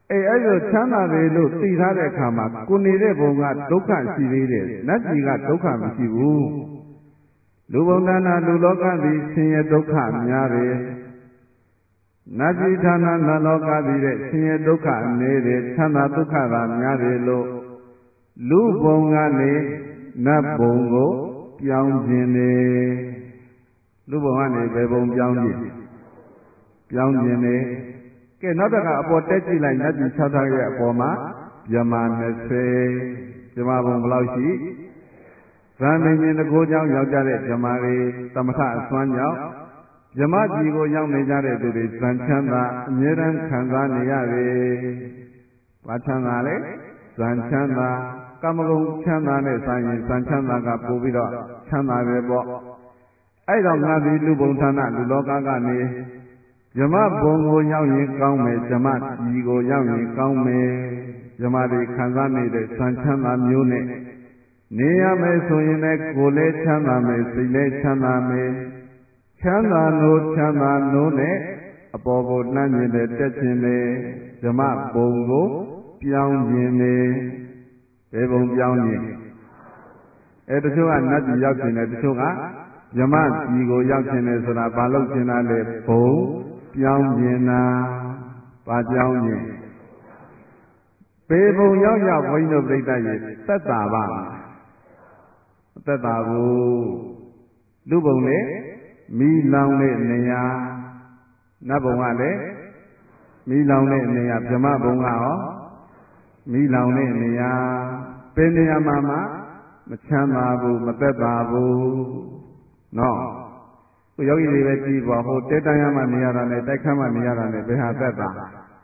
အဲ့လိုချမ်းသာတယ်လို့သိထားတဲ့အခါမှာကိုနေတဲ့ဘုံကဒုက္ခရှိသေးတယ်နတ်ကြီးကဒုက္ခမရှိဘူးလူဘုံတဏ္ဍာလူလောကသည်ဆင်းရဲဒုက္ခများတယ်နတ်ကြီးဌာနနတ်လောကသည်တဲ့ဆင်းရဲဒုက္ခနေတယ်ချမ်းသာဒုက္ခသာများတယ်လို့လူဘုံကနေနတ်ဘုံကိုပြောင်းခြင်းတယ်လူဘုံကနေဘယ်ဘုံပြောင်းခြင်းတယ်ကဲနောက်တစ်ခါအပေါ်တက်ကြည့်လိုက်နတ်ကြီး6ထားရဲ့အပေါ်မှာဗြဟ္မာ20ဗြဟ္မာဘုံဘယ်လောက်ရှိဇာမင်းကြီးတကိုးကြောင့်ရောက်ကြတဲ့ဗြဟ္မာတွေသမထအစွမ်းကြောင့်ဗြဟ္မာကြီးကိုရောက်နေကြတဲ့သူတွေဇန်ချမ်းသာအမြဲတမ်းခံစားနေရတယ်။ဘာချမ်းသာလဲဇန်ချမ်းသာကာမဂုဏ်ချမ်းသာနဲ့ဆိုင်ရင်ဇန်ချမ်းသာကပို့ပြီးတော့ချမ်းသာပဲပေါ့။အဲ့တော့ငါဒီလူဘုံဌာနလူလောကကနေဗြဟ္မာဘုံကိုရောက်ရင်ကောင်းမယ်ဗြဟ္မာကြီးကိုရောက်ရင်ကောင်းမယ်ဗြဟ္မာတွေခံစားနေတဲ့ဇန်ချမ်းသာမျိုးနဲ့နေရမယ်ဆိုရင်လည်းကိုယ်လည်းချမ်းသာမယ်စိတ်လည်းချမ်းသာမယ်ချမ်းသာလို့နဲ့အပေါ်ကိုနှမ်းမြင်တဲ့တက်ခြင်းနဲ့ဓမ္မဘုံကိုပြောင်းခြင်းနဲ့ဘယ်ဘုံပြောင်းခြင်းတချို့ကနတ်ပြည်ရောက်ခြင်းနဲ့တချို့ကဓမ္မပြည်ကိုရောက်ခြင်းနဲ့ဆိုတာဘာလို့ခြင်းလားလဲဘုံပြောင်းခြင်းနာဘာပြောင်းခြင်းပေဘုံရောက်ရောက်ဘုန်းကြီးတို့ပြိတ္တရဲ့သက်တာပါသက်တာကိုလူဘုံနဲ့မိလောင်တဲ့နေရာနတ်ဘုံကလည်းမိလောင်တဲ့နေရာဗြဟ္မဘုံကရောမိလောင်တဲ့နေရာဘယ်နေရာမှာမှမချမ်းသာဘူးမသက်သာဘူးနော်ကိုယောဂီတွေပဲကြည့်ပါဟိုတဲတန်းရမှနေရတာနဲ့တိုက်ခန်းမှနေရတာနဲ့ဘယ်ဟာသက်သာ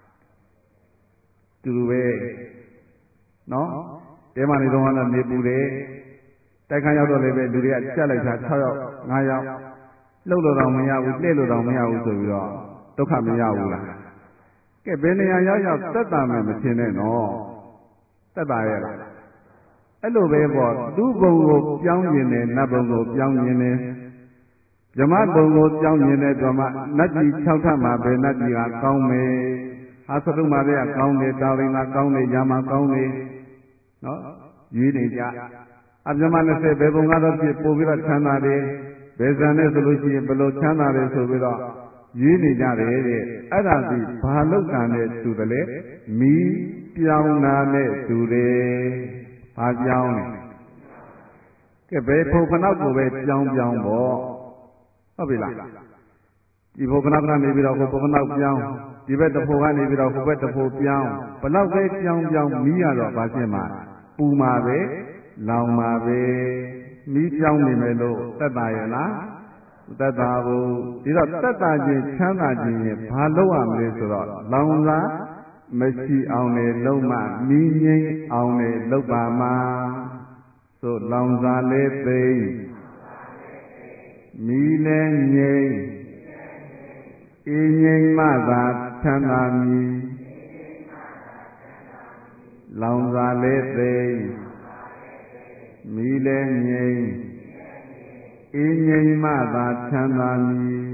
တူပဲနော်တဲမှနေတော့လည်းနေပူတယ်တိုက်ခန်းရောက်တော့လည်းပဲလူတွေကချက်လိုက်တာ6ယောက်5ယောက်လှုပ်လို့တော့မရဘူးလှည့်လို့တော့မရဘူးဆိုပြီးတော့ဒုက္ခမရဘူးလားကဲဘယ်နေရာရောက်သက်သာမယ်မထင်နဲ့နော်သက်သာရဲ့လားအဲ့လိုပဲပေါ့သူ့ဘုံကိုပြောင်းရင်နဲ့နတ်ဘုံကိုပြောင်းရင်နဲ့ဗြဟ္မဘုံကိုပြောင်းရင်နဲ့ဓမ္မနတ်ကြီး6ထပ်မှာဘယ်နတ်ကြီးကကောင်းမယ်အာသတုမာတွေကကောင်းတယ်တာဝိန်ကကောင်းတယ်ယာမကောင်းတယ်နော်ရွေးနေကြအဗြဟ္မ20ဘယ်ဘုံကတော့ဖြစ်ပို့ပြီးတော့ချမ်းသာတယ်ဘယ်ဇန်နဲ့ဆိုလို့ရှိရင်ဘယ်လိုချမ်းသာတယ်ဆိုပြီးတော့ရွေးနေကြတယ်တဲ့အဲ့ဒါဒီဘာလောက်တန်တဲ့သူတည်းမီးပြောင်းတာနဲ့သူတယ်ဘာပြောင်းလဲကဲဘယ်ဖုန်ခနောက်ကိုပဲပြောင်းပေါ့ဟုတ်ပြီလားဒီဖုန်ခနောက်ကနေပြီးတော့ဟိုဖုန်ခနောက်ပြောင်းဒီဘက်တစ်ဖုန်ကနေပြီးတော့ဟိုဘက်တစ်ဖုန်ပြောင်းဘလောက်ပဲပြောင်းမီးရတော့ဘာဖြစ်မှာပူမှာပဲလောင်မှာပဲမီးပြောင်းနေမယ်လို့သက်သာရဲ့လားသက်သာဘူးဒီတော့သက်သာခြင်းချမ်းသာခြင်းရဲ့ဘာလို့ရမလဲဆိုတော့လောင်စာမရှိအောင်လေလုံးမမီးငိမ့်အောင်လေလုပ်ပါမှာဆိုလောင်စာလေးသိမီးလည်းငိမ့်အေးငိမ့်မှသာချမ်းသာမည်လောင်စာလေးသိမီးလည်းငိမ့်အေးငိမ့်မှသာချမ်းသာမည်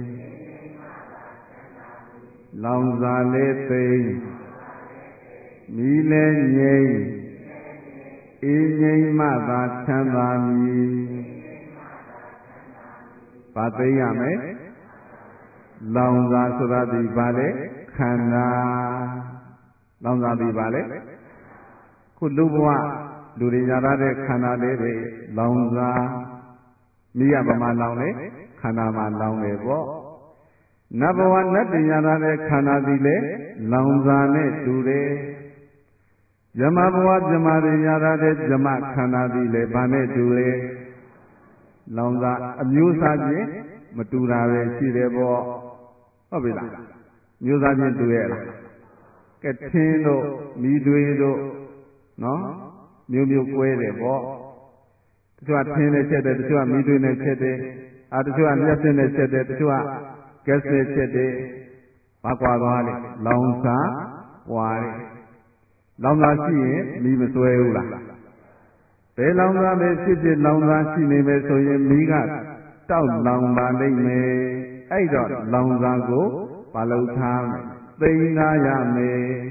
လောင်စာလေးသိမီးလည်းငိမ့်အေးငိမ့်မှသာချမ်းသာမည်ဘာသိရမယ်လောင်စာဆိုတာဒီဘာလဲခန္ဓာလောင်စာဒီဘာလဲခုလူဘဝလူတွေရတဲ့ခန္ဓာလေးတွေလောင်စာမိရပမာလောင်လေခန္ဓာမှာလောင်လေပေါ့နတ်ဘဝနတ်တင်ရတဲ့ခန္ဓာသည်လေလောင်စာနဲ့တူတယ်ယမဘဝဇမတွေရတဲ့ဇမခန္ဓာသည်လေဘာနဲ့တူလဲလောင်စာအမျိုးအစားချင်းမတူတာပဲရှိတယ်ပေါ့ဟုတ်ပြီလားမျိုးစားချင်းတူရဲ့လားကဲထင်းတို့မိတွေတို့နော်မျိုးကွဲတယ်ပေါ့တချို့ကထင်းနဲ့ချက်တယ်တချို့ကမိတွေနဲ့ချက်တယ်တချို့ကလျှက်စင်းနဲ့ချက်တယ်တချို့ကဂက်စ်နဲ့ချက်တယ်ဘာကွာသွားလဲလောင်စာကွာတယ်လောင်စာရှိရင်မိမစွဲဘူးလားဘယ်လောင်စာပဲဖြစ်လောင်စာရှိနေမယ်ဆိုရင်မိကတောက်လောင်ပါလိမ့်မယ်အဲ့တော့လောင်စာကိုဘာလို့ထားမလဲသိမ်းသားရမယ်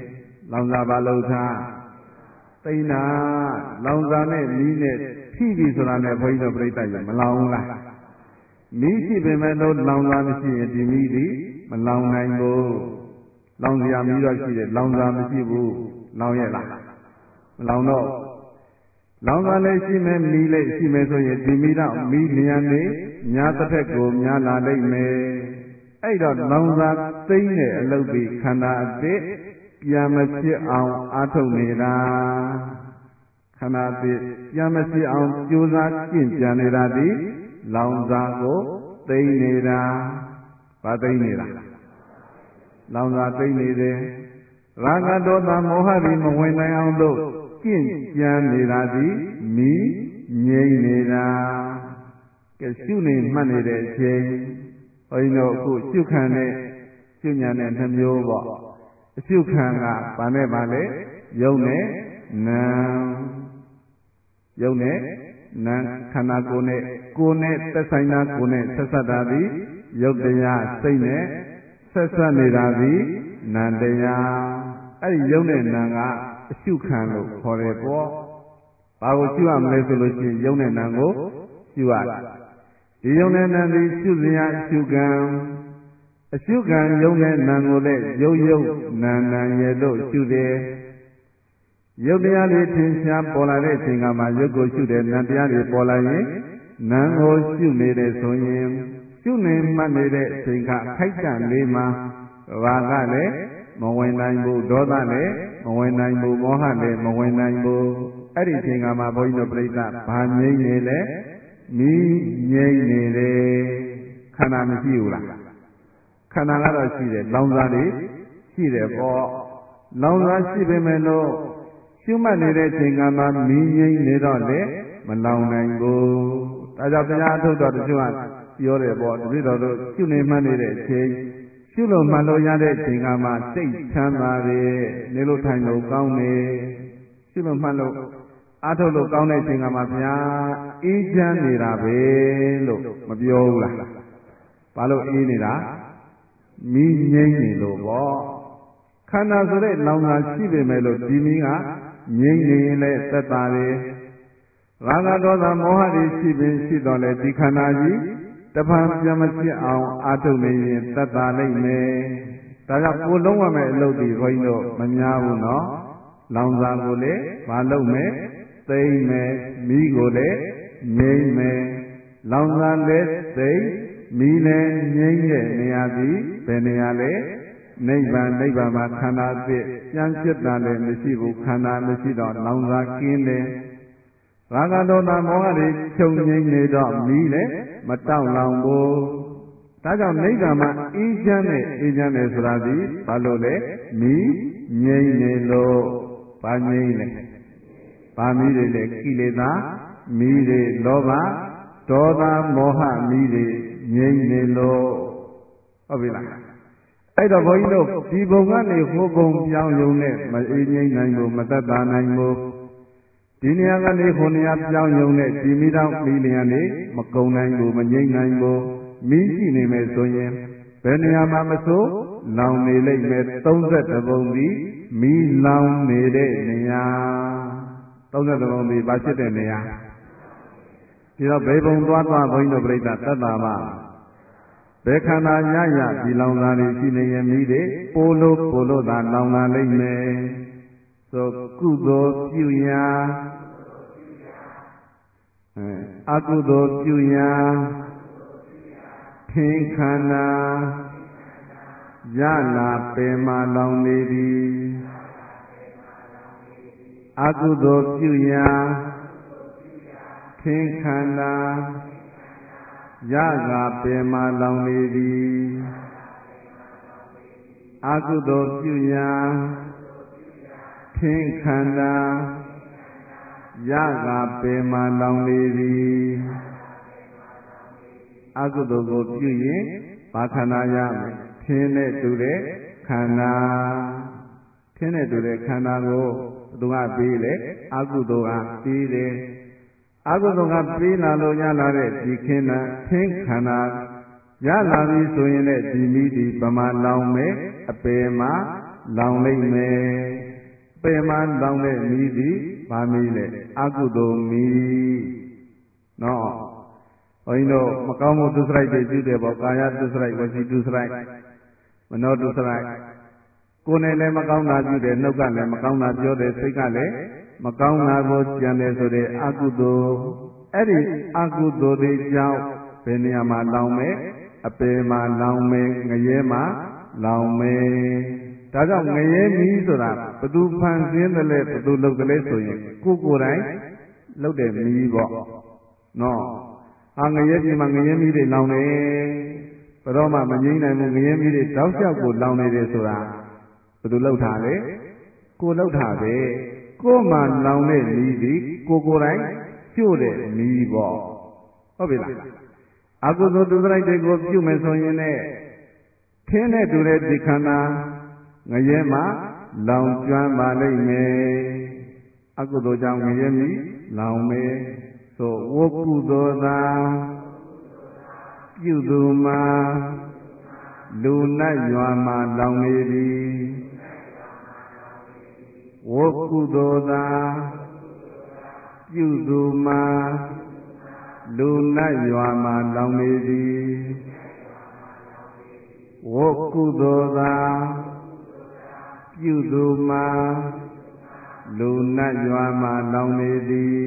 လောင်စာဘာလို့ထားသိနာလောင်စာနဲ့မီးနဲ့ထိပြီဆိုတာနဲ့ဘုန်းကြီးတို့ပြိဿရမလောင်ဘူးလားမီးရှိပေမဲ့လို့လောင်စာမရှိရင်ဒီမီးဒီမလောင်နိုင်ဘူးလောင်စရာမီးတော့ရှိတယ်လောင်စာမရှိဘူးလောင်ရဲ့လားမလောင်တော့လောင်စာလည်းရှိမယ်မီးလည်းရှိမယ်ဆိုရင်ဒီမီးတော့မီးလျံနေညာတစ်ဖက်ကိုများလာလိမ့်မယ်အဲ့တော့လောင်စာသိမ့်တဲ့အလုပ်ပြီးခန္ဓာအသစ်ပြန်မဖြစ်အောင်အားထုတ်နေတာခန္ဓာအသစ်ပြန်မဖြစ်အောင်ကြိုးစားကျင့်ကြံနေတာဒီလောင်စာကိုသိမ့်နေတာဗာသိမ့်နေတာလောင်စာသိမ့်နေတယ်ရာဂဒေါသမောဟတွေမဝင်နိုင်အောင်လို့ကျင့်ကြံနေတာဒီမီးငြိမ့်နေတာကဲရှုနေမှတ်နေတဲ့အချိန်ဘုန်းကြီးတို့အခုရှုခံတဲ့ရှုညာနဲ့နှမျိုးပေါ့အရှုခံကဘာနဲ့ပါလဲယုံနဲ့နာယုံနဲ့နာခန္ဓာကိုယ်နဲ့သက်ဆိုင်တာကိုယ်နဲ့ဆက်ဆက်တာသည်ယုတ်တရားစိတ်နဲ့ဆက်ဆက်နေတာသည်နာတရားအဲ့ဒီယုံနဲ့နာကအရှုခံလို့ခေါ်တယ်ပေါ့ဘာကိုရှုရမလဲဆိုလို့ရှိရင်ယုံနဲ့နာကိုရှုရတယ်ဒီယုံနဲ့နာသည်ရှုစရာအရှုခံယုံနဲ့နာကိုလည်းယုတ်နာရဲ့လို့ရှုတယ်ယုတ်တရားတွေထင်ရှားပေါ်လာတဲ့အချိန်ကမှယုတ်ကိုရှုတယ်နာတရားတွေပေါ်လာရင်နာကိုရှုနေတယ်ဆိုရင်ရှုနေမှတ်နေတဲ့အချိန်ကခိုက်တန့်လေးမှာရာဂလည်းမဝင်နိုင်ဘူးဒေါသလည်းမဝင်နိုင်ဘူးမောဟလည်းမဝင်နိုင်ဘူးအဲ့ဒီအချိန်ကမှဘုန်းကြီးတို့ပြိဿဘာငြိမ့်နေလဲမီးငြိမ့်နေတယ်ခန္ဓာမရှိဘူးလားခန္ဓာကတော့ရှိတယ်လောင်စာတွေရှိတယ်ပေါ့လောင်စာရှိပေမဲ့လို့ရှုမှတ်နေတဲ့အချိန်ကမှမီးငြိမ့်နေတော့လေမလောင်နိုင်ဘူးဒါကြောင့်တရားအထုတ်တော်တချို့ကပြောတယ်ပေါ့တပည့်တော်တို့ရှုနေမှတ်နေတဲ့အချိန်ရှုလို့မှတ်လို့ရတဲ့အချိန်ကမှစိတ်ချမ်းသာတယ်နေလို့ထိုင်လို့ကောင်းတယ်ရှုလို့မှတ်လို့အားထုတ်လို့ကောင်းတဲ့အချိန်ကမှဗျာအေးချမ်းနေတာပဲလို့မပြောဘူးလားဘာလို့အေးနေတာမီးငြိမ့်နေလို့ပေါ့ခန္ဓာဆိုတဲ့လောင်စာရှိပေမဲ့လို့ဒီမီးကငြိမ့်နေရင်လည်းသက်သာတယ်ရာဂဒေါသမောဟတွေရှိပင်ရှိတော့လေဒီခန္ဓာကြီးတဖန်ပြန်မဖြစ်အောင်အားထုတ်နေရင်သက်သာလိမ့်မယ်ဒါကြောင့်ကိုလုံးဝမဲ့အလုပ်တွေဘုန်းကြီးတို့မများဘူးနော်လောင်စာကိုလည်းမလုပ်မယ်သိမ့်မယ်မီးကိုလည်းငြိမ့်မယ်လောင်စာလည်းသိမ့်မီးလည်းငြိမ့်တဲ့နေရာသည်ဘယ်နေရာလဲနိဗ္ဗာန်မှာခန္ဓာအသစ်ပြန်ဖြစ်တာလည်းမရှိဘူးခန္ဓာမရှိတော့လောင်စာကင်းတယ်ရာဂဒေါသမောဟတွေချုပ်ငြိမ့်နေတော့မီးလည်းမတောက်လောင်ဘူးဒါကြောင့်နိဗ္ဗာန်မှာအေးချမ်းတယ်ဆိုတာဒီဘာလို့လဲမီးငြိမ့်နေလို့ဘာငြိမ့်လဲဘာမီးတွေလဲကိလေသာမီးတွေလောဘဒေါသမောဟမီးတွေငြိမ့်နေလို့ဟုတ်ပြီလားအဲ့တော့ဘုန်းကြီးတို့ဒီဘုံကနေဟိုဘုံပြောင်းယုံနဲ့မအေးငြိမ့်နိုင်ဘူးမသက်သာနိုင်ဘူးဒီနေရာကနေဟိုနေရာပြောင်းယုံနဲ့ဒီမိတော့မိလျံနေမကုံနိုင်ဘူးမငြိမ့်နိုင်ဘူးမိရှိနေမယ်ဆိုရင်ဘယ်နေရာမှာမဆိုလောင်နေလိမ့်မယ်32ဘုံဒီမိလောင်နေတဲ့နေရာ32ဘုံဒီဘာဖြစ်တဲ့နေရာဒီတော့ဘယ်ဘုံသွားဘုန်းကြီးတို့ပြိဿသက်သာမှာဘယ်ခန္ဓာရဒီလောင်သားတွေရှိနေရင်မိတွေပိုလို့သာလောင်လာလိမ့်မယ်ဆိုကုသိုလ်ပြုရာအကုသိုလ်ပြုရာထင်ခန္ဓာရလာပင်မာလောင်နေသည်အကုသိုလ်ပြုရာထင်ခန္ဓာရကပင်မာလောင်နေသည်အကုသိုလ်ပြုရာထင်ခန္ဓာရကပင်မာလောင်နေသည်အကုသိုလ်ကိုပြုရင်ဘာခန္ဓာရမယ်ထင်းနဲ့တူတဲ့ခန္ဓာထင်းနဲ့တူတဲ့ခန္ဓာကိုသူကပေးလေအကုသိုလ်ကပေးတယ်အကုသိုလ်ကပေးလာလို့ရလာတဲ့ဒီခင်းနာထင်းခန္ဓာရလာပြီဆိုရင်လည်းဒီမိဒီပမာလောင်မယ်အပေမှာလောင်လိမ့်မယ်ပေမှလောင်တဲ့မီးသည်ဘာမီးလဲအကုသိုလ်မီးနော်ဘုန်းကြီးတို့မကောင်းမှုဒုစရိုက်တွေပြုတယ်ပေါ့ကာယဒုစရိုက်ဝစီဒုစရိုက်မနောဒုစရိုက်ကိုယ်နဲ့လည်းမကောင်းတာပြုတယ်နှုတ်ကလည်းမကောင်းတာပြောတယ်စိတ်ကလည်းမကောင်းတာကိုကြံတယ်ဆိုတဲ့အကုသိုလ်အဲ့ဒီအကုသိုလ်တွေကြောင့်ဘယ်နေရာမှာလောင်မယ်အပေမှာလောင်မယ်ငရဲမှာလောင်မယ်ဒါကြောင့်ငရဲမီးဆိုတာဘသူဖန်ဆင်းတယ်လဲဘသူလုပ်တယ်လဲဆိုရင်ကိုယ်ကိုယ်တိုင်လုပ်တဲ့မီးပေါ့နော်ငရဲပြည်မှာငရဲမီးတွေလောင်နေဘယ်တော့မှမငြိမ်းနိုင်ဘူးငရဲမီးတွေတောက်လျှောက်ကိုလောင်နေတယ်ဆိုတာဘယ်သူလှုပ်ထားလဲကိုလှုပ်ထားပဲကို့မှာလောင်တဲ့မီးသည်ကိုကိုယ်တိုင်ကျို့တဲ့မီးပေါ့ဟုတ်ပြီလားအကုသိုလ်ဒုစရိုက်တွေကိုပြုမယ်ဆိုရင်လည်းခင်းတဲ့တူတဲ့ဒီခန္ဓာငရဲမှာလောင်ကျွမ်းပါလိမ့်မယ်အကုသိုလ်ကြောင့်ငရဲမီးလောင်မယ်ဆိုဝုကုသိုလ်သာပြုသူမှာလူနတ်ရွာမှာလောင်နေသည်ဝုကုသိုလ်သာပြုသူမှာလူနတ်ရွာမှာလောင်နေသည်ဝုကုသိုလ်သာပြုသူမှာလူနတ်ရွာမှာလောင်နေသည်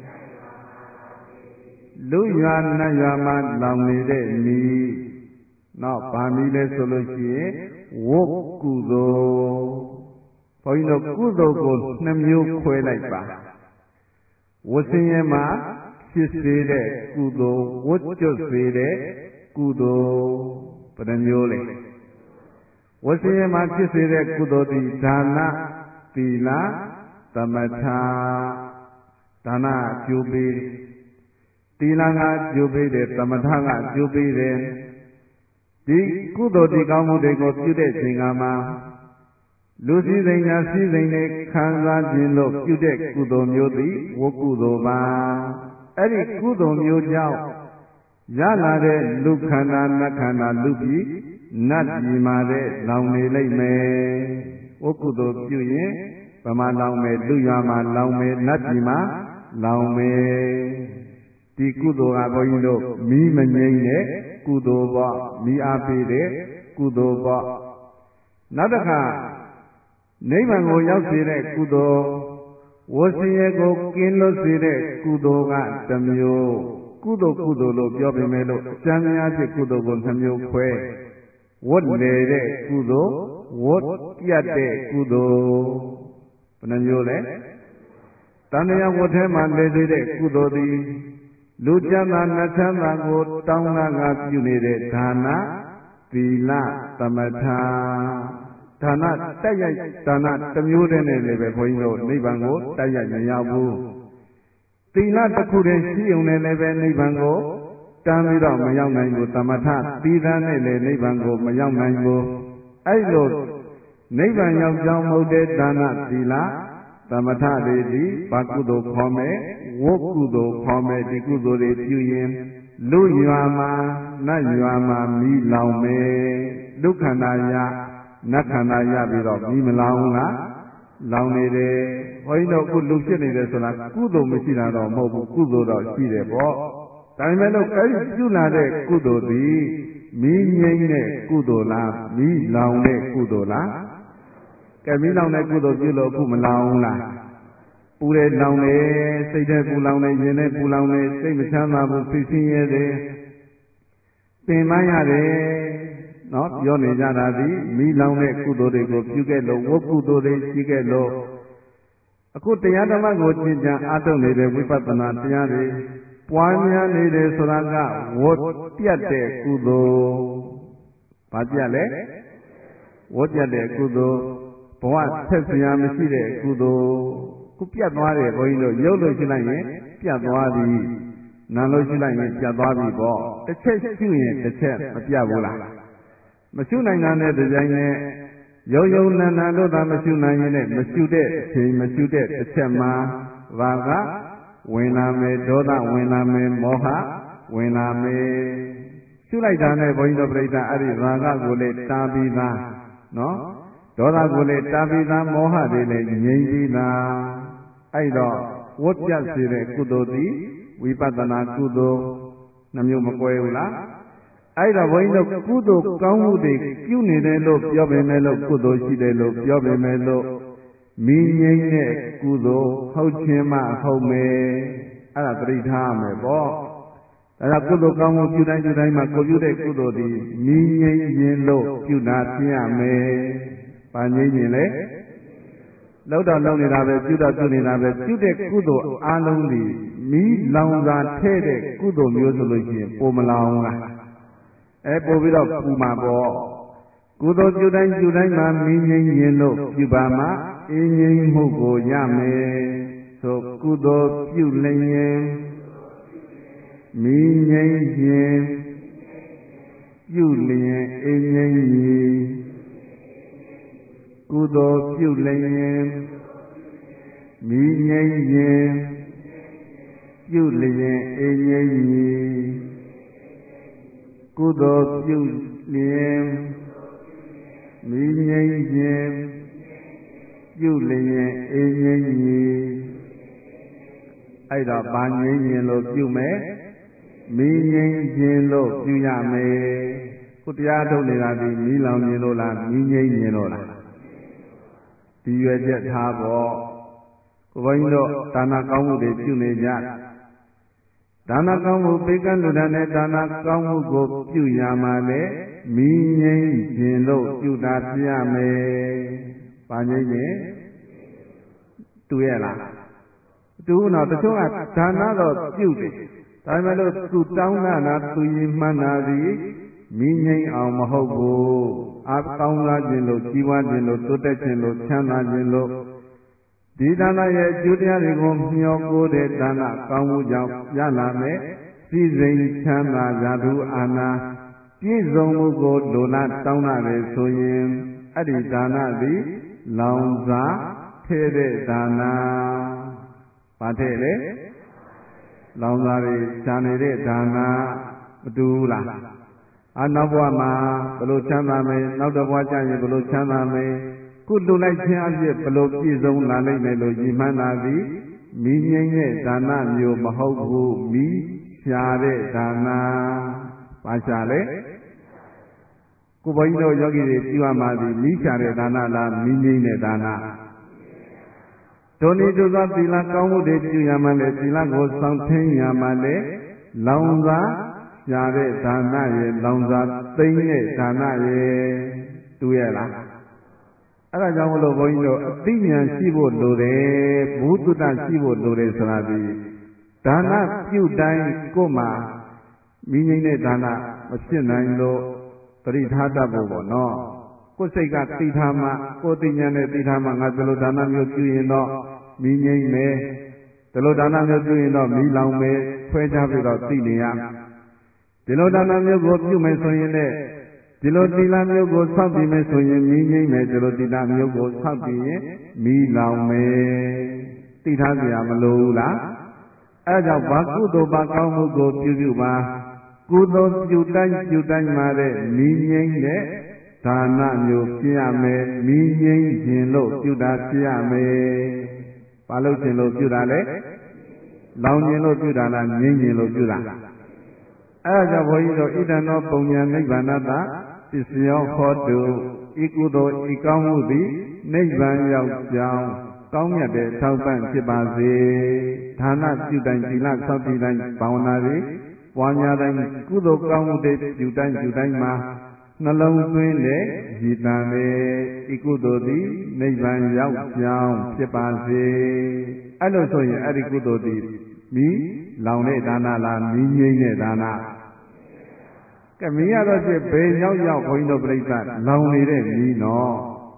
လူရွာနတ်ရွာမှာလောင်နေတဲ့မီးနောက်ဗာမီးလဲဆိုလို့ရှိရင်ဝုကုသိုလ်ဘုန်းကြီးတို့ကုသိုလ်ကို2မျိုးခွဲလိုက်ပါဝဆင်းရဲမှာဖြစ်စေတဲ့ကုသိုလ်ဝတ်ကျွတ်စေတဲ့ကုသိုလ်ဘယ်နှမျိုးလဲဝဆင်းရဲမှာဖြစ်စေတဲ့ကုသိုလ်သည်ဒါနသီလသမထဒါနကျိုးပေးသီလကကျိုးပေးတယ်သမထကကျိုးပေးတယ်ဒီကုသိုလ်ဒီကောင်းမှုတွေကိုပြုတဲ့ချိန်ကမှာလူစည်းစိမ်ညာစည်းစိမ်နဲ့ခံစားခြင်းလို့ပြုတဲ့ကုသိုလ်မျိုးသည်ဝကုသိုလ်ပါအဲ့ဒီကုသိုလ်မျိုးကြောင့်ရလာတဲ့လူခန္ဓာနတ်ခန္ဓာလူပြည်နတ်ပြည်မှာတဲ့လောင်နေလိမ့်မယ်ဝကုသိုလ်ပြုရင်ဗမာလောင်မယ်လူရွာမှာလောင်မယ်နတ်ပြည်မှာလောင်မယ်ဒီကုသိုလ်ကဘုန်းကြီးတို့မီးမငြိမ်းတဲ့ကုသိုလ်ပေါ့မီးအားပေးတဲ့ကုသိုလ်ပေါ့နောက်တစ်ခါနိဗ္ဗာန်ကိုရောက်စေတဲ့ကုသိုလ်ဝဆင်းရဲကိုကင်းလွတ်စေတဲ့ကုသိုလ်ကတစ်မျိုးကုသိုလ်လို့ပြောပေမဲ့လို့စံများဖြစ်ကုသိုလ်ကို2မျိုးခွဲဝတ်လေတဲ့ကုသိုလ်ဝတ်ပြတ်တဲ့ကုသိုလ်ဘယ်နှမျိုးလဲတဏှာဝတ်ထဲမှာလေစေတဲ့ကုသိုလ်သည်လူချမ်းသာနတ်ချမ်းသာကိုတောင်းလာကပြုနေတဲ့ဒါနသီလသမထဒါနတက်ရိုက်ဒါနတစ်မျိုးတည်းနဲ့လည်းပဲဘုန်းကြီးတို့နိဗ္ဗာန်ကိုတက်ရိုက်မရောက်ဘူးသီလတစ်ခုတည်းရှိုံနဲ့လည်းပဲနိဗ္ဗာန်ကိုတန်းပြီးတော့မရောက်နိုင်ဘူးသမထသီလနဲ့လည်းနိဗ္ဗာန်ကိုမရောက်နိုင်ဘူးအဲ့လိုနိဗ္ဗာန်ရောက်ကြောင်းမဟုတ်တဲ့ဒါနသီလသမထတွေဒီဘာကုသိုလ်ခေါ်မယ်ဝုကုသိုလ်ခေါ်မယ်ဒီကုသိုလ်တွေပြုရင်လူရွာမှာနတ်ရွာမှာမီးလောင်မယ်လူခန္ဓာရနတ်ခန္ဓာရပြီးတော့မီးမလောင်လားလောင်နေတယ်ဘုန်းကြီးတို့အခုလူဖြစ်နေတယ်ဆိုတာကုသိုလ်မရှိတာတော့မဟုတ်ဘူးကုသိုလ်တော့ရှိတယ်ပေါ့ဒါပေမဲ့လို့အဲဒီပြုလာတဲ့ကုသိုလ်သည်မီးငြိမ်းတဲ့ကုသိုလ်လားမီးလောင်တဲ့ကုသိုလ်လားကဲမီးလောင်တဲ့ကုသိုလ်ပြုလို့အခုမလောင်လားပူတယ်လောင်တယ်စိတ်ထဲပူလောင်တယ်ရင်ထဲပူလောင်တယ်စိတ်မချမ်းသာဘူးစိတ်ဆင်းရဲတယ်ပင်ပန်းရတယ်နော်ပြောနေကြတာဒီမိလောင်တဲ့ကုသိုလ်တွေကိုပြုခဲ့လို့ဝတ်ကုသိုလ်တွေရှိခဲ့လို့အခုတရားဓမ္မကိုကျင့်ကြံအားထုတ်နေတဲ့ဝိပဿနာတရားတွေပွားများနေတယ်ဆိုတာကဝတ်ပြတ်တဲ့ကုသိုလ်ဘာပြတ်လဲဝတ်ပြတ်တဲ့ကုသိုလ်ဘဝဆက်စရာမရှိတဲ့ကုသိုလ်ခုပြတ်သွားတယ်ဘုန်းကြီးတို့ရုပ်လို့ရှိလိုက်ရင်ပြတ်သွားပြီနာလို့ရှိလိုက်ရင်ပြတ်သွားပြီပေါ့တစ်ချက်ရှုရင်တစ်ချက်မပြတ်ဘူးလားမရှုနိုင်တာနဲ့ဒီဇိုင်းနဲ့ရုံရုံနန္ဒတို့သာမရှုနိုင်ရင်လည်းမရှုတဲ့အချိန်မရှုတဲ့တစ်ချက်မှာဘာကဝင်လာမယ်ဒေါသဝင်လာမယ်မောဟဝင်လာမယ်ရှုလိုက်တာနဲ့ဘုန်းကြီးတို့ပြိဿအဲ့ဒီရာဂကိုလည်းတားပြီးသားနော်ဒဒေါသကိုလည်းတာပိသာမောဟတွေလည်းငြိမ်းပြီးသာအဲ့တော့ဝတ်ပြစေတဲ့ကုသိုလ်သည်ဝိပဿနာကုသိုလ်နှမျိုးမကွဲဘူးလားအဲ့တော့ဘုန်းကြီးတို့ကုသိုလ်ကောင်းမှုတွေပြုနေတယ်လို့ပြောပေမဲ့လို့ကုသိုလ်ရှိတယ်လို့ပြောပေမဲ့လို့မိငိမ့်တဲ့ကုသိုလ်ဟုတ်ခြင်းမှဟုတ်မယ်အဲ့ဒါသတိထားမယ်ပေါ့ဒါကကုသိုလ်ကောင်းမှုပြုတိုင်းမှာကိုပြုတဲ့ကုသိုလ်ဒီမိငိမ့်ခြင်းလို့ပြုတာပြရမယ်။ဘာငိမ့်ခြင်းလဲလောက်တော့လောက်နေတာပဲပြုတော့ပြုနေတာပဲပြုတဲ့ကုသိုလ်အားလုံးဒီမိလောင်စာထဲတဲ့ကုသိုလ်မျိုးဆိုလို့ရှိရင်ပုံမလောင်လားပို့ပြီးတော့ပူမှာပေါ့ကုသိုလ်ပြုတိုင်းမှာမိငိမ့်ခြင်းလို့ပြုပါမှအေးငြိမ်းမှုကိုရမယ်ဆိုကုသိုလ်ပြုလျင်မိငိမ့်ခြင်းပြုလျင်အေးငြိမ်းမည်ကုသိုလ်ပြုလျင်မိငိမ့်ခြင်းပြုလျင်အေးငြိမ်းမည်ကုသိုလ်ပြုလျင်မိငိမ့်ခြင်းပြုလျင်အေးငြိမ်းမည်အဲ့တော့ဘာငြိမ်းခြင်းလို့ပြုမယ်မိငိမ့်ခြင်းလို့ပြုရမယ်ခုတရားထုတ်နေတာဒီမိလောင်ခြင်းလို့လားမိငိမ့်ခြင်းလို့လားဒီရွယ်ချက်ထားပေါ့ဘုန်းကြီးတို့ဒါနကောင်းမှုတွေပြုနေကြဒါနကောင်းမှုပေကံလူဒန်းနဲ့ဒါနကောင်းမှုကိုပြုရမှာလေမိငိမ့်ခြင်းလို့ပြုတာပြရမယ်ဘာငိမ့်ခြင်းတူရဲ့လားတူတော့တချို့ကဒါနတော့ပြုတယ်ဒါပေမဲ့လို့သူတောင်းတာသူရင်မှန်းတာဒီမိငိမ့်အောင်မဟုတ်ဘူးအကောင်းစားခြင်းလို့ကြီးပွားခြင်းလို့တိုးတက်ခြင်းလို့ချမ်းသာခြင်းလို့ဒီဒါနရဲ့အကျိုးတရားတွေကိုမျှော်ကိုးတဲ့ဒါနကောင်းမှုကြောင့်ရလာမယ်စည်းစိမ်ချမ်းသာရာထူးအာဏာပြည့်စုံမှုကိုလိုလားတောင်းရတယ်ဆိုရင်အဲ့ဒီဒါနသည်လောင်စာထဲတဲ့ဒါနဘာထဲလဲလောင်စာတွေရှားနေတဲ့ဒါနမတူဘူးလားနောက်ဘဝမှာဘယ်လိုချမ်းသာမယ်နောက်တစ်ဘဝကျရင်ဘယ်လိုချမ်းသာမယ်ခုလူလိုက်ခြင်းအဖြစ်ဘယ်လိုပြည့်စုံလာနိုင်မယ်လို့ရည်မှန်းတာသည်မိငိမ့်တဲ့ဒါနမျိုးမဟုတ်ဘူးမိရှားတဲ့ဒါနဘာရှားလဲကိုဘုန်းကြီးတို့ယောဂီတွေပြုရမှာသည်မိရှားတဲ့ဒါနလားမိငိမ့်တဲ့ဒါနဒုနိဒုသောသီလကောင်းမှုတွေပြုရမှလည်းသီလကိုစောင့်ထိန်ရမှလည်းလောင်စာရှားတဲ့ဒါနရဲ့လောင်စာသိမ့်တဲ့ဒါနရဲ့တူရဲ့လားအဲ့ဒါကြောင့်မလို့ဘုန်းကြီးတို့အသိဉာဏ်ရှိဖို့လိုတယ်ဘုသူတ္တရှိဖို့လိုတယ်ဆိုတာဒီဒါနပြုတိုင်းကိုယ်မှာမိငိမ့်တဲ့ဒါနမဖြစ်နိုင်လို့ပရိထားတတ်ဖို့ပေါ့နော်ကိုယ်စိတ်ကသိထားမှကိုယ်သိဉာဏ်နဲ့သိထားမှငါဒီလိုဒါနမျိုးပြုရင်တော့မိငိမ့်မယ်ဒီလိုဒါနမျိုးပြုရင်တော့မိလောင်မယ်ခွဲခြားပြီးတော့သိနေရဒီလိုဒါနမျိုးကိုပြုမယ်ဆိုရင်လည်းဒီလိုသီလမျိုးကိုဆောက်တည်မယ်ဆိုရင်မိငိမ့်မယ်ဒီလိုသီလမျိုးကိုဆောက်တည်ရင်မိလောင်မယ်သိထားကြရမလို့လားအဲကြောင့်ဘာကုသိုလ်ဘာကောင်းမှုကိုပြုပါကုသိုလ်ပြုတိုင်းမှာတဲ့မိငိမ့်တဲ့ဒါနမျိုးဖြစ်ရမယ်မိငိမ့်ခြင်းလို့ပြုတာဖြစ်ရမယ်ဘာလို့ခြင်းလို့ပြုတာလဲလောင်ခြင်းလို့ပြုတာလားငိမ့်ခြင်းလို့ပြုတာအဲဒါကြောင့်ဘုန်းကြီးတို့ဣဒံသောပုံညာနိဗ္ဗာန်တပစ္စယောဟောတုဤကုသိုလ်ဤကောင်းမှုသည်နိဗ္ဗာန်ရောက်ကြောင်းကောင်းမြတ်တဲ့ထောက်ပံ့ဖြစ်ပါစေဒါနပြုတိုင်းသီလစောင့်တည်တိုင်းဘာဝနာတွေပွားများတိုင်းကုသိုလ်ကောင်းမှုတွေပြုတိုင်းမှာနှလုံးသွင်းတဲ့ရည်တန်လေဤကုသိုလ်သည်နိဗ္ဗာန်ရောက်ကြောင်းဖြစ်ပါစေအဲ့လိုဆိုရင်အဲ့ဒီကုသိုလ်သည်မိလောင်တဲ့ဒါနလားမိငိမ့်တဲ့ဒါနကဲမီးရတော့ဖြစ်ဘယ်ရောက်ဘုန်းကြီးတို့ပြိဿလောင်နေတဲ့မီးနော်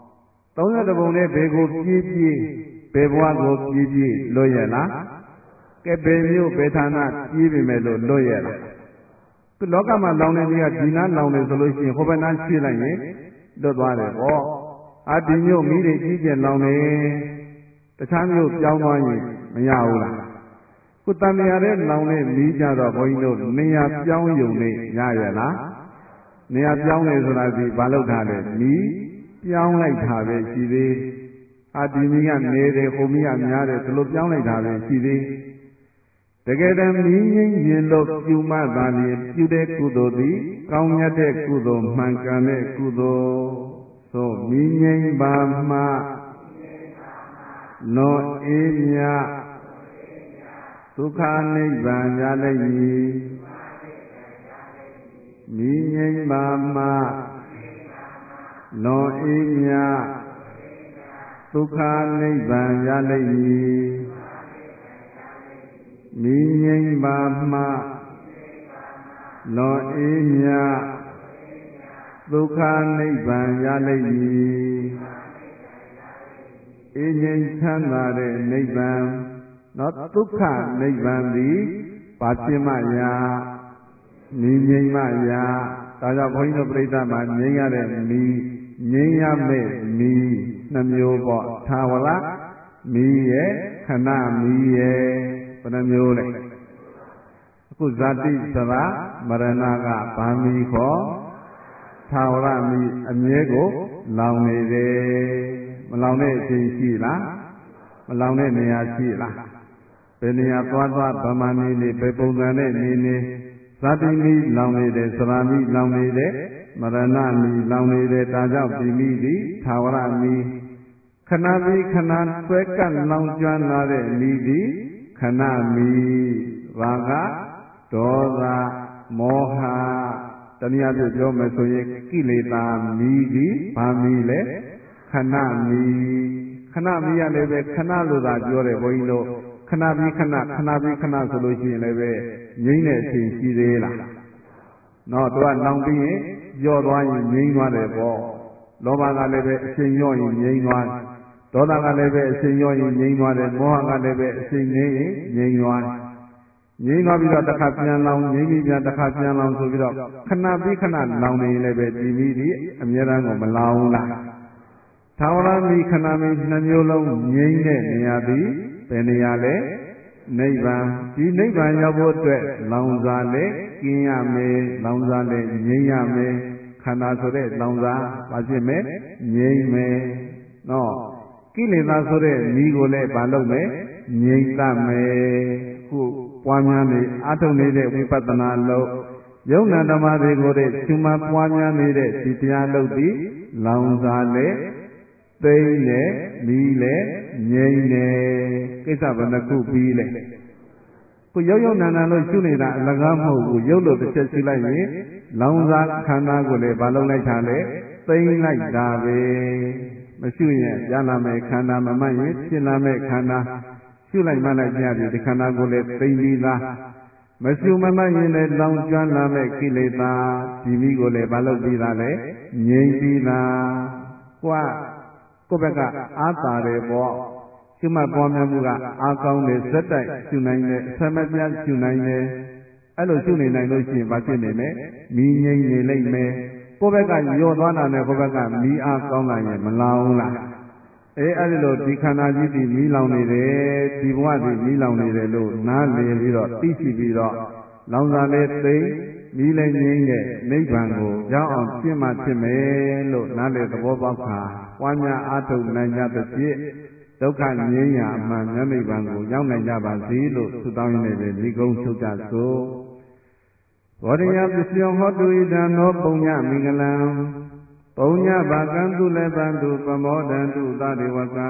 30ပုံနဲ့ဘယ်ကိုပြေးဘယ်ဘဝကိုပြေးလွတ်ရလားကဲဘယ်မျိုးဘယ်ဌာနပြေးပြီမဲ့လို့လွတ်ရလားခုလောကမှာလောင်နေကြီးကဒီနားလောင်နေဆိုလို့ရှိရင်ဟိုဘက်နားရွှေ့လိုက်ရင်လွတ်သွားတယ်ပေါ့ဒီမျိုးမီးတွေကြီးကျယ်လောင်နေတခြားမျိုးပြောင်းသွားရင်မရဘူးလားခုတန်မြာတဲ့လောင်တဲ့မီးကြတော့ဘုန်းကြီးတို့နေရာပြောင်းယုံနေရရလားနေရာပြောင်းနေဆိုတာဒီဘာလို့ထားလဲမီးပြောင်းလိုက်တာပဲရှိသေးဒီမိကနေတယ်ဟိုမိကများတယ်ဒီလိုပြောင်းလိုက်တာပဲရှိသေးတကယ်တမ်းမြင်းငင်းရင်လို့ပြုမှသာလျှင်ပြုတဲ့ကုသိုလ်သည်ကောင်းမြတ်တဲ့ကုသိုလ်မှန်ကန်တဲ့ကုသိုလ်သို့မြင်းငင်းပါမှလွန်အေးမြဒုက္ခနိဗ္ဗာန်ရလိမ့်မည်မြင်းငင်းပါမှလွန်အေးမြဒုက္ခနိဗ္ဗာန်ရလိမ့်မည်မြင်းငိမ့်ပါမှလွန်အေးမြဒုက္ခနိဗ္ဗာန်ရလိမ့်မည်အေးငြိမ်းချမ်းသာတဲ့နိဗ္ဗာန်ဒုက္ခနိဗ္ဗာန်သည်ဘာဖြစ်မှရာမြင်းငိမ့်မှရာဒါကြောင့်ဘုန်းကြီးတို့ပြိဿမှာငြိမ်းရတဲ့မီးငြိမ်းရမယ့်မီးနှမျိုးပေါ့သာဝရမီးရဲ့ခဏမီးရဲ့ဘယ်နှမျိုးလဲအခုဇာတိစရာမရဏကဗာမီခေါ်သာဝရမီးအမြဲကိုလောင်နေတယ်မလောင်တဲ့အချိန်ရှိလားမလောင်တဲ့နေရာရှိလားဘယ်နေရာသွားဗမာနေနေဘယ်ပုံစံနဲ့နေဇာတိမီးလောင်နေတယ်စရာမီးလောင်နေတယ်မရဏမီးလောင်နေတယ်ဒါကြောင့်ဒီမီးသည်သာဝရမီးခဏပြီးခဏဆွဲကပ်လောင်ကျွမ်းလာတဲ့မီးသည်ခဏမီးရာဂဒေါသမောဟတနည်းအားဖြင့်ပြောမယ်ဆိုရင်ကိလေသာမီးသည်ဘာမီးလဲခဏမီးခဏမီးရလည်းပဲခဏလို့သာပြောတယ်ဘုန်းကြီးတို့ခဏပြီးခဏပြီးခဏဆိုလို့ရှိရင်လည်းပဲငြိမ့်တဲ့အချိန်ရှိသေးလားတော့သူကလောင်ပြီးရင်ကြော့သွားရင်ငြိမ့်သွားတယ်ပေါ့လောဘကလည်းပဲအချိန်ရော့ရင်ငြိမ့်သွားဒေါသကလည်းပဲအချိန်ရော့ရင်ငြိမ့်သွားတယ်မောဟကလည်းပဲအချိန်ငြိမ့်ရင်ငြိမ့်သွားငြိမ့်သွားပြီးတော့တစ်ခါပြန်လောင်ငြိမ့်ပြီးပြန်တစ်ခါပြန်လောင်ဆိုပြီးတော့ခဏပြီးခဏလောင်နေရင်လည်းပဲဒီမီးဒီအမြဲတမ်းကိုမလောင်လားသာဝရမီးခဏမီးနှမျိုးလုံးငြိမ့်တဲ့နေရာသည်ဘယ်နေရာလဲနိဗ္ဗာန်ဒီနိဗ္ဗာန်ရောက်ဖို့အတွက်လောင်စာနဲ့ကျင်းရမယ်လောင်စာနဲ့ငြိမ့်ရမယ်ခန္ဓာဆိုတဲ့လောင်စာဘာဖြစ်မယ်ငြိမ့်မယ်နော်ကိလေသာဆိုတဲ့မီးကိုလည်းဘာလုပ်မယ်ငြိမ့်တတ်မယ်ခုပွားများနေအာထုတ်နေတဲ့ဝိပဿနာလို့ယုံနာဓမ္မတွေကိုတဲ့ရှင်မပွားများနေတဲ့ဒီတရားလုပ်ပြီးလောင်စာနဲ့သိမ့်နဲ့မီးနဲ့ငြိမ့်နဲ့ကိစ္စဘယ်နှခုပြီးလဲခုရုပ်နာနာလို့ရှုနေတာအလကားမဟုတ်ဘူးရုပ်လို့တစ်ချက်ရှုလိုက်ရင်လောင်စာခန္ဓာကိုလည်းဘာလုပ်လိုက်တာလဲသိမ့်လိုက်တာပဲမရှုရင်ရလာမဲ့ခန္ဓာမမှတ်ရင်ဖြစ်လာမဲ့ခန္ဓာရှုလိုက်မှလိုက်ကြပြီဒီခန္ဓာကိုလည်းသိမ့်ပြီးသားမရှုမမှတ်ရင်လည်းလောင်ကျွမ်းလာမဲ့ကိလေသာဒီမိကိုလည်းဘာလုပ်ပြီးသားလဲငြိမ့်ပြီးသားကိုယ့်ဘက်ကအားသာတယ်ပေါ့ရှုမှတ်ပွားများမှုကအားကောင်းတယ်ဇက်တိုက်ရှုနိုင်တယ်အစမပြတ်ရှုနိုင်တယ်အဲ့လိုရှုနေနိုင်လို့ရှိရင်ဘာဖြစ်နေလဲမီးငြိမ့်နေလိမ့်မယ်ကိုယ့်ဘက်ကညော့သွားတာနဲ့ကိုယ့်ဘက်ကမီးအားကောင်းလာရင်မလောင်လားအဲ့ဒီလိုဒီခန္ဓာကြီးဒီမီးလောင်နေတယ်ဒီဘဝဒီမီးလောင်နေတယ်လို့နားလည်ပြီးတော့သိရှိပြီးတော့လောင်စာလေးသိမီးလည်းငြိမ်းတဲ့နိဗ္ဗာန်ကိုရောက်အောင်ဖြစ်မှဖြစ်မယ်လို့နားလည်သဘောပေါက်ခါပွားများအားထုတ်နိုင်ကြသဖြင့်ဒုက္ခငြိမ်းရာအမှန်နိဗ္ဗာန်ကိုရောက်နိုင်ကြပါစေလို့ဆုတောင်းရင်းနဲ့ဒီကုန်းချုပ်ကြစို့ဘောဓိယပစ္စယောဟောတုဣဒံသောပုညမင်္ဂလံပုညဘာကံတုလည်းပံတုပမောဒံတုသဒေဝက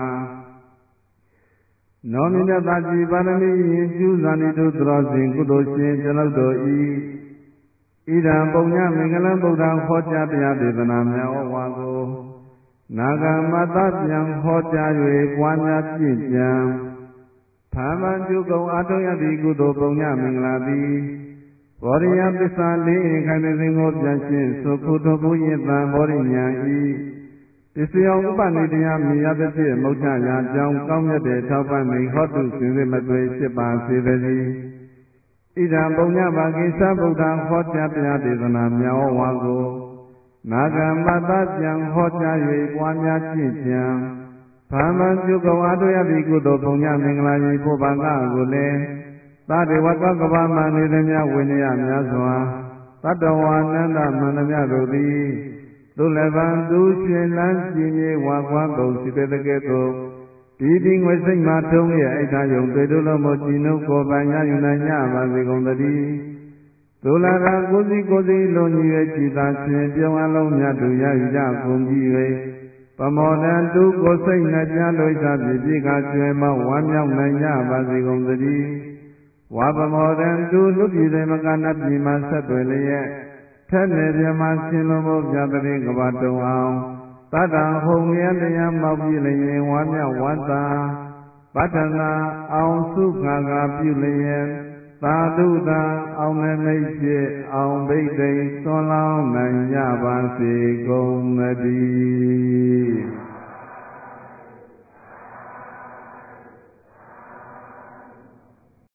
နောမြတ်သာကြည်ပါရမီရင်ကျူးဇာနိတုသရောစဉ်ကုသိုလ်ရှင်ကျွန်ုပ်တို့ဤဣဒံပုညမင်္ဂလံဗုဒ္ဓံဟောကြားတရားဒေသနာများဩဝါကိုနာဂမတပြန်ဟောကြား၍ပွားများပြည့်ကြံသာမန်ကျုကုံအာထုံရသည့်ကုသိုလ်ပုညမင်္ဂလာသည်ဘောရိယပစ္စာလေးအင်ခိုင်တဲ့စဉ်ကိုပြန်ရှင်းသုခုတဘုရင်တံဘောရိညာဤပစ္စယောဥပနိတရားမြင်ရသဖြင့်မௌချရာကြောင်းကောင်းမြတ်တဲ့ထောက်ပံ့နေဟောတုစင်စစ်မသွေဖြစ်ပါစေတည်းဣဒံပုညဘာကိသဗုဒ္ဓံဟောကြားတရားဒေသနာမြောက်ဝါကိုနာဂမတပြန်ဟောကြား၍ပွားများကျင့်ကြံဘာမံပြုကောအားထုတ်ရသည့်ကုသိုလ်ပုညမင်္ဂလာကြီးဘုဗ္ဗကကိုလည်းသတ္တဝကကဘာမနေသည်များဝိနည်းများစွာသတ္တဝါနန္ဒမန္တမြတို့သည်သူလည်းပန်သူရှင်လန်းကြည်မြေဝါကွာကုန်စီတဲ့ကဲ့သို့ဒီငွေစိတ်မှထုံးရဲ့အိဋ္ဌယုံတွေ့တို့လုံးမကြည်နှုတ်ကိုယ်ပိုင်ရယူနိုင်ကြပါစေကုန်သတည်းသူလာရာကိုစီလုံးကြီးရဲ့ကြည်သာရှင်ပြုံးအလုံးမြတ်သူရယူကြကုန်ကြည်၍ပမောဒံသူကိုယ်စိတ်နဲ့ကြားလို့ချပြည့်ကကျွဲမောဝမ်းမြောက်နိုင်ကြပါစေကုန်သတည်းဝါပမောဒံသူလူပြည်တွေမကနတ်ပြည်မှာဆက်သွယ်လျက်ထက်နေပြမှာရှင်လုံးမို့ပြတဲ့ကဘာတုံအောင်တတ္တဟုံမြဲတရားမောက်ပြလျင်ဝါမြောက်ဝတ္တာပတ္ထနာအောင်စုခါကပြုလျင်သာဓုတာအောင်မမိတ်ဖြစ်အောင်ဘိတ်သိစွန်လောင်းနိုင်ကြပါစေကုန်သတည်း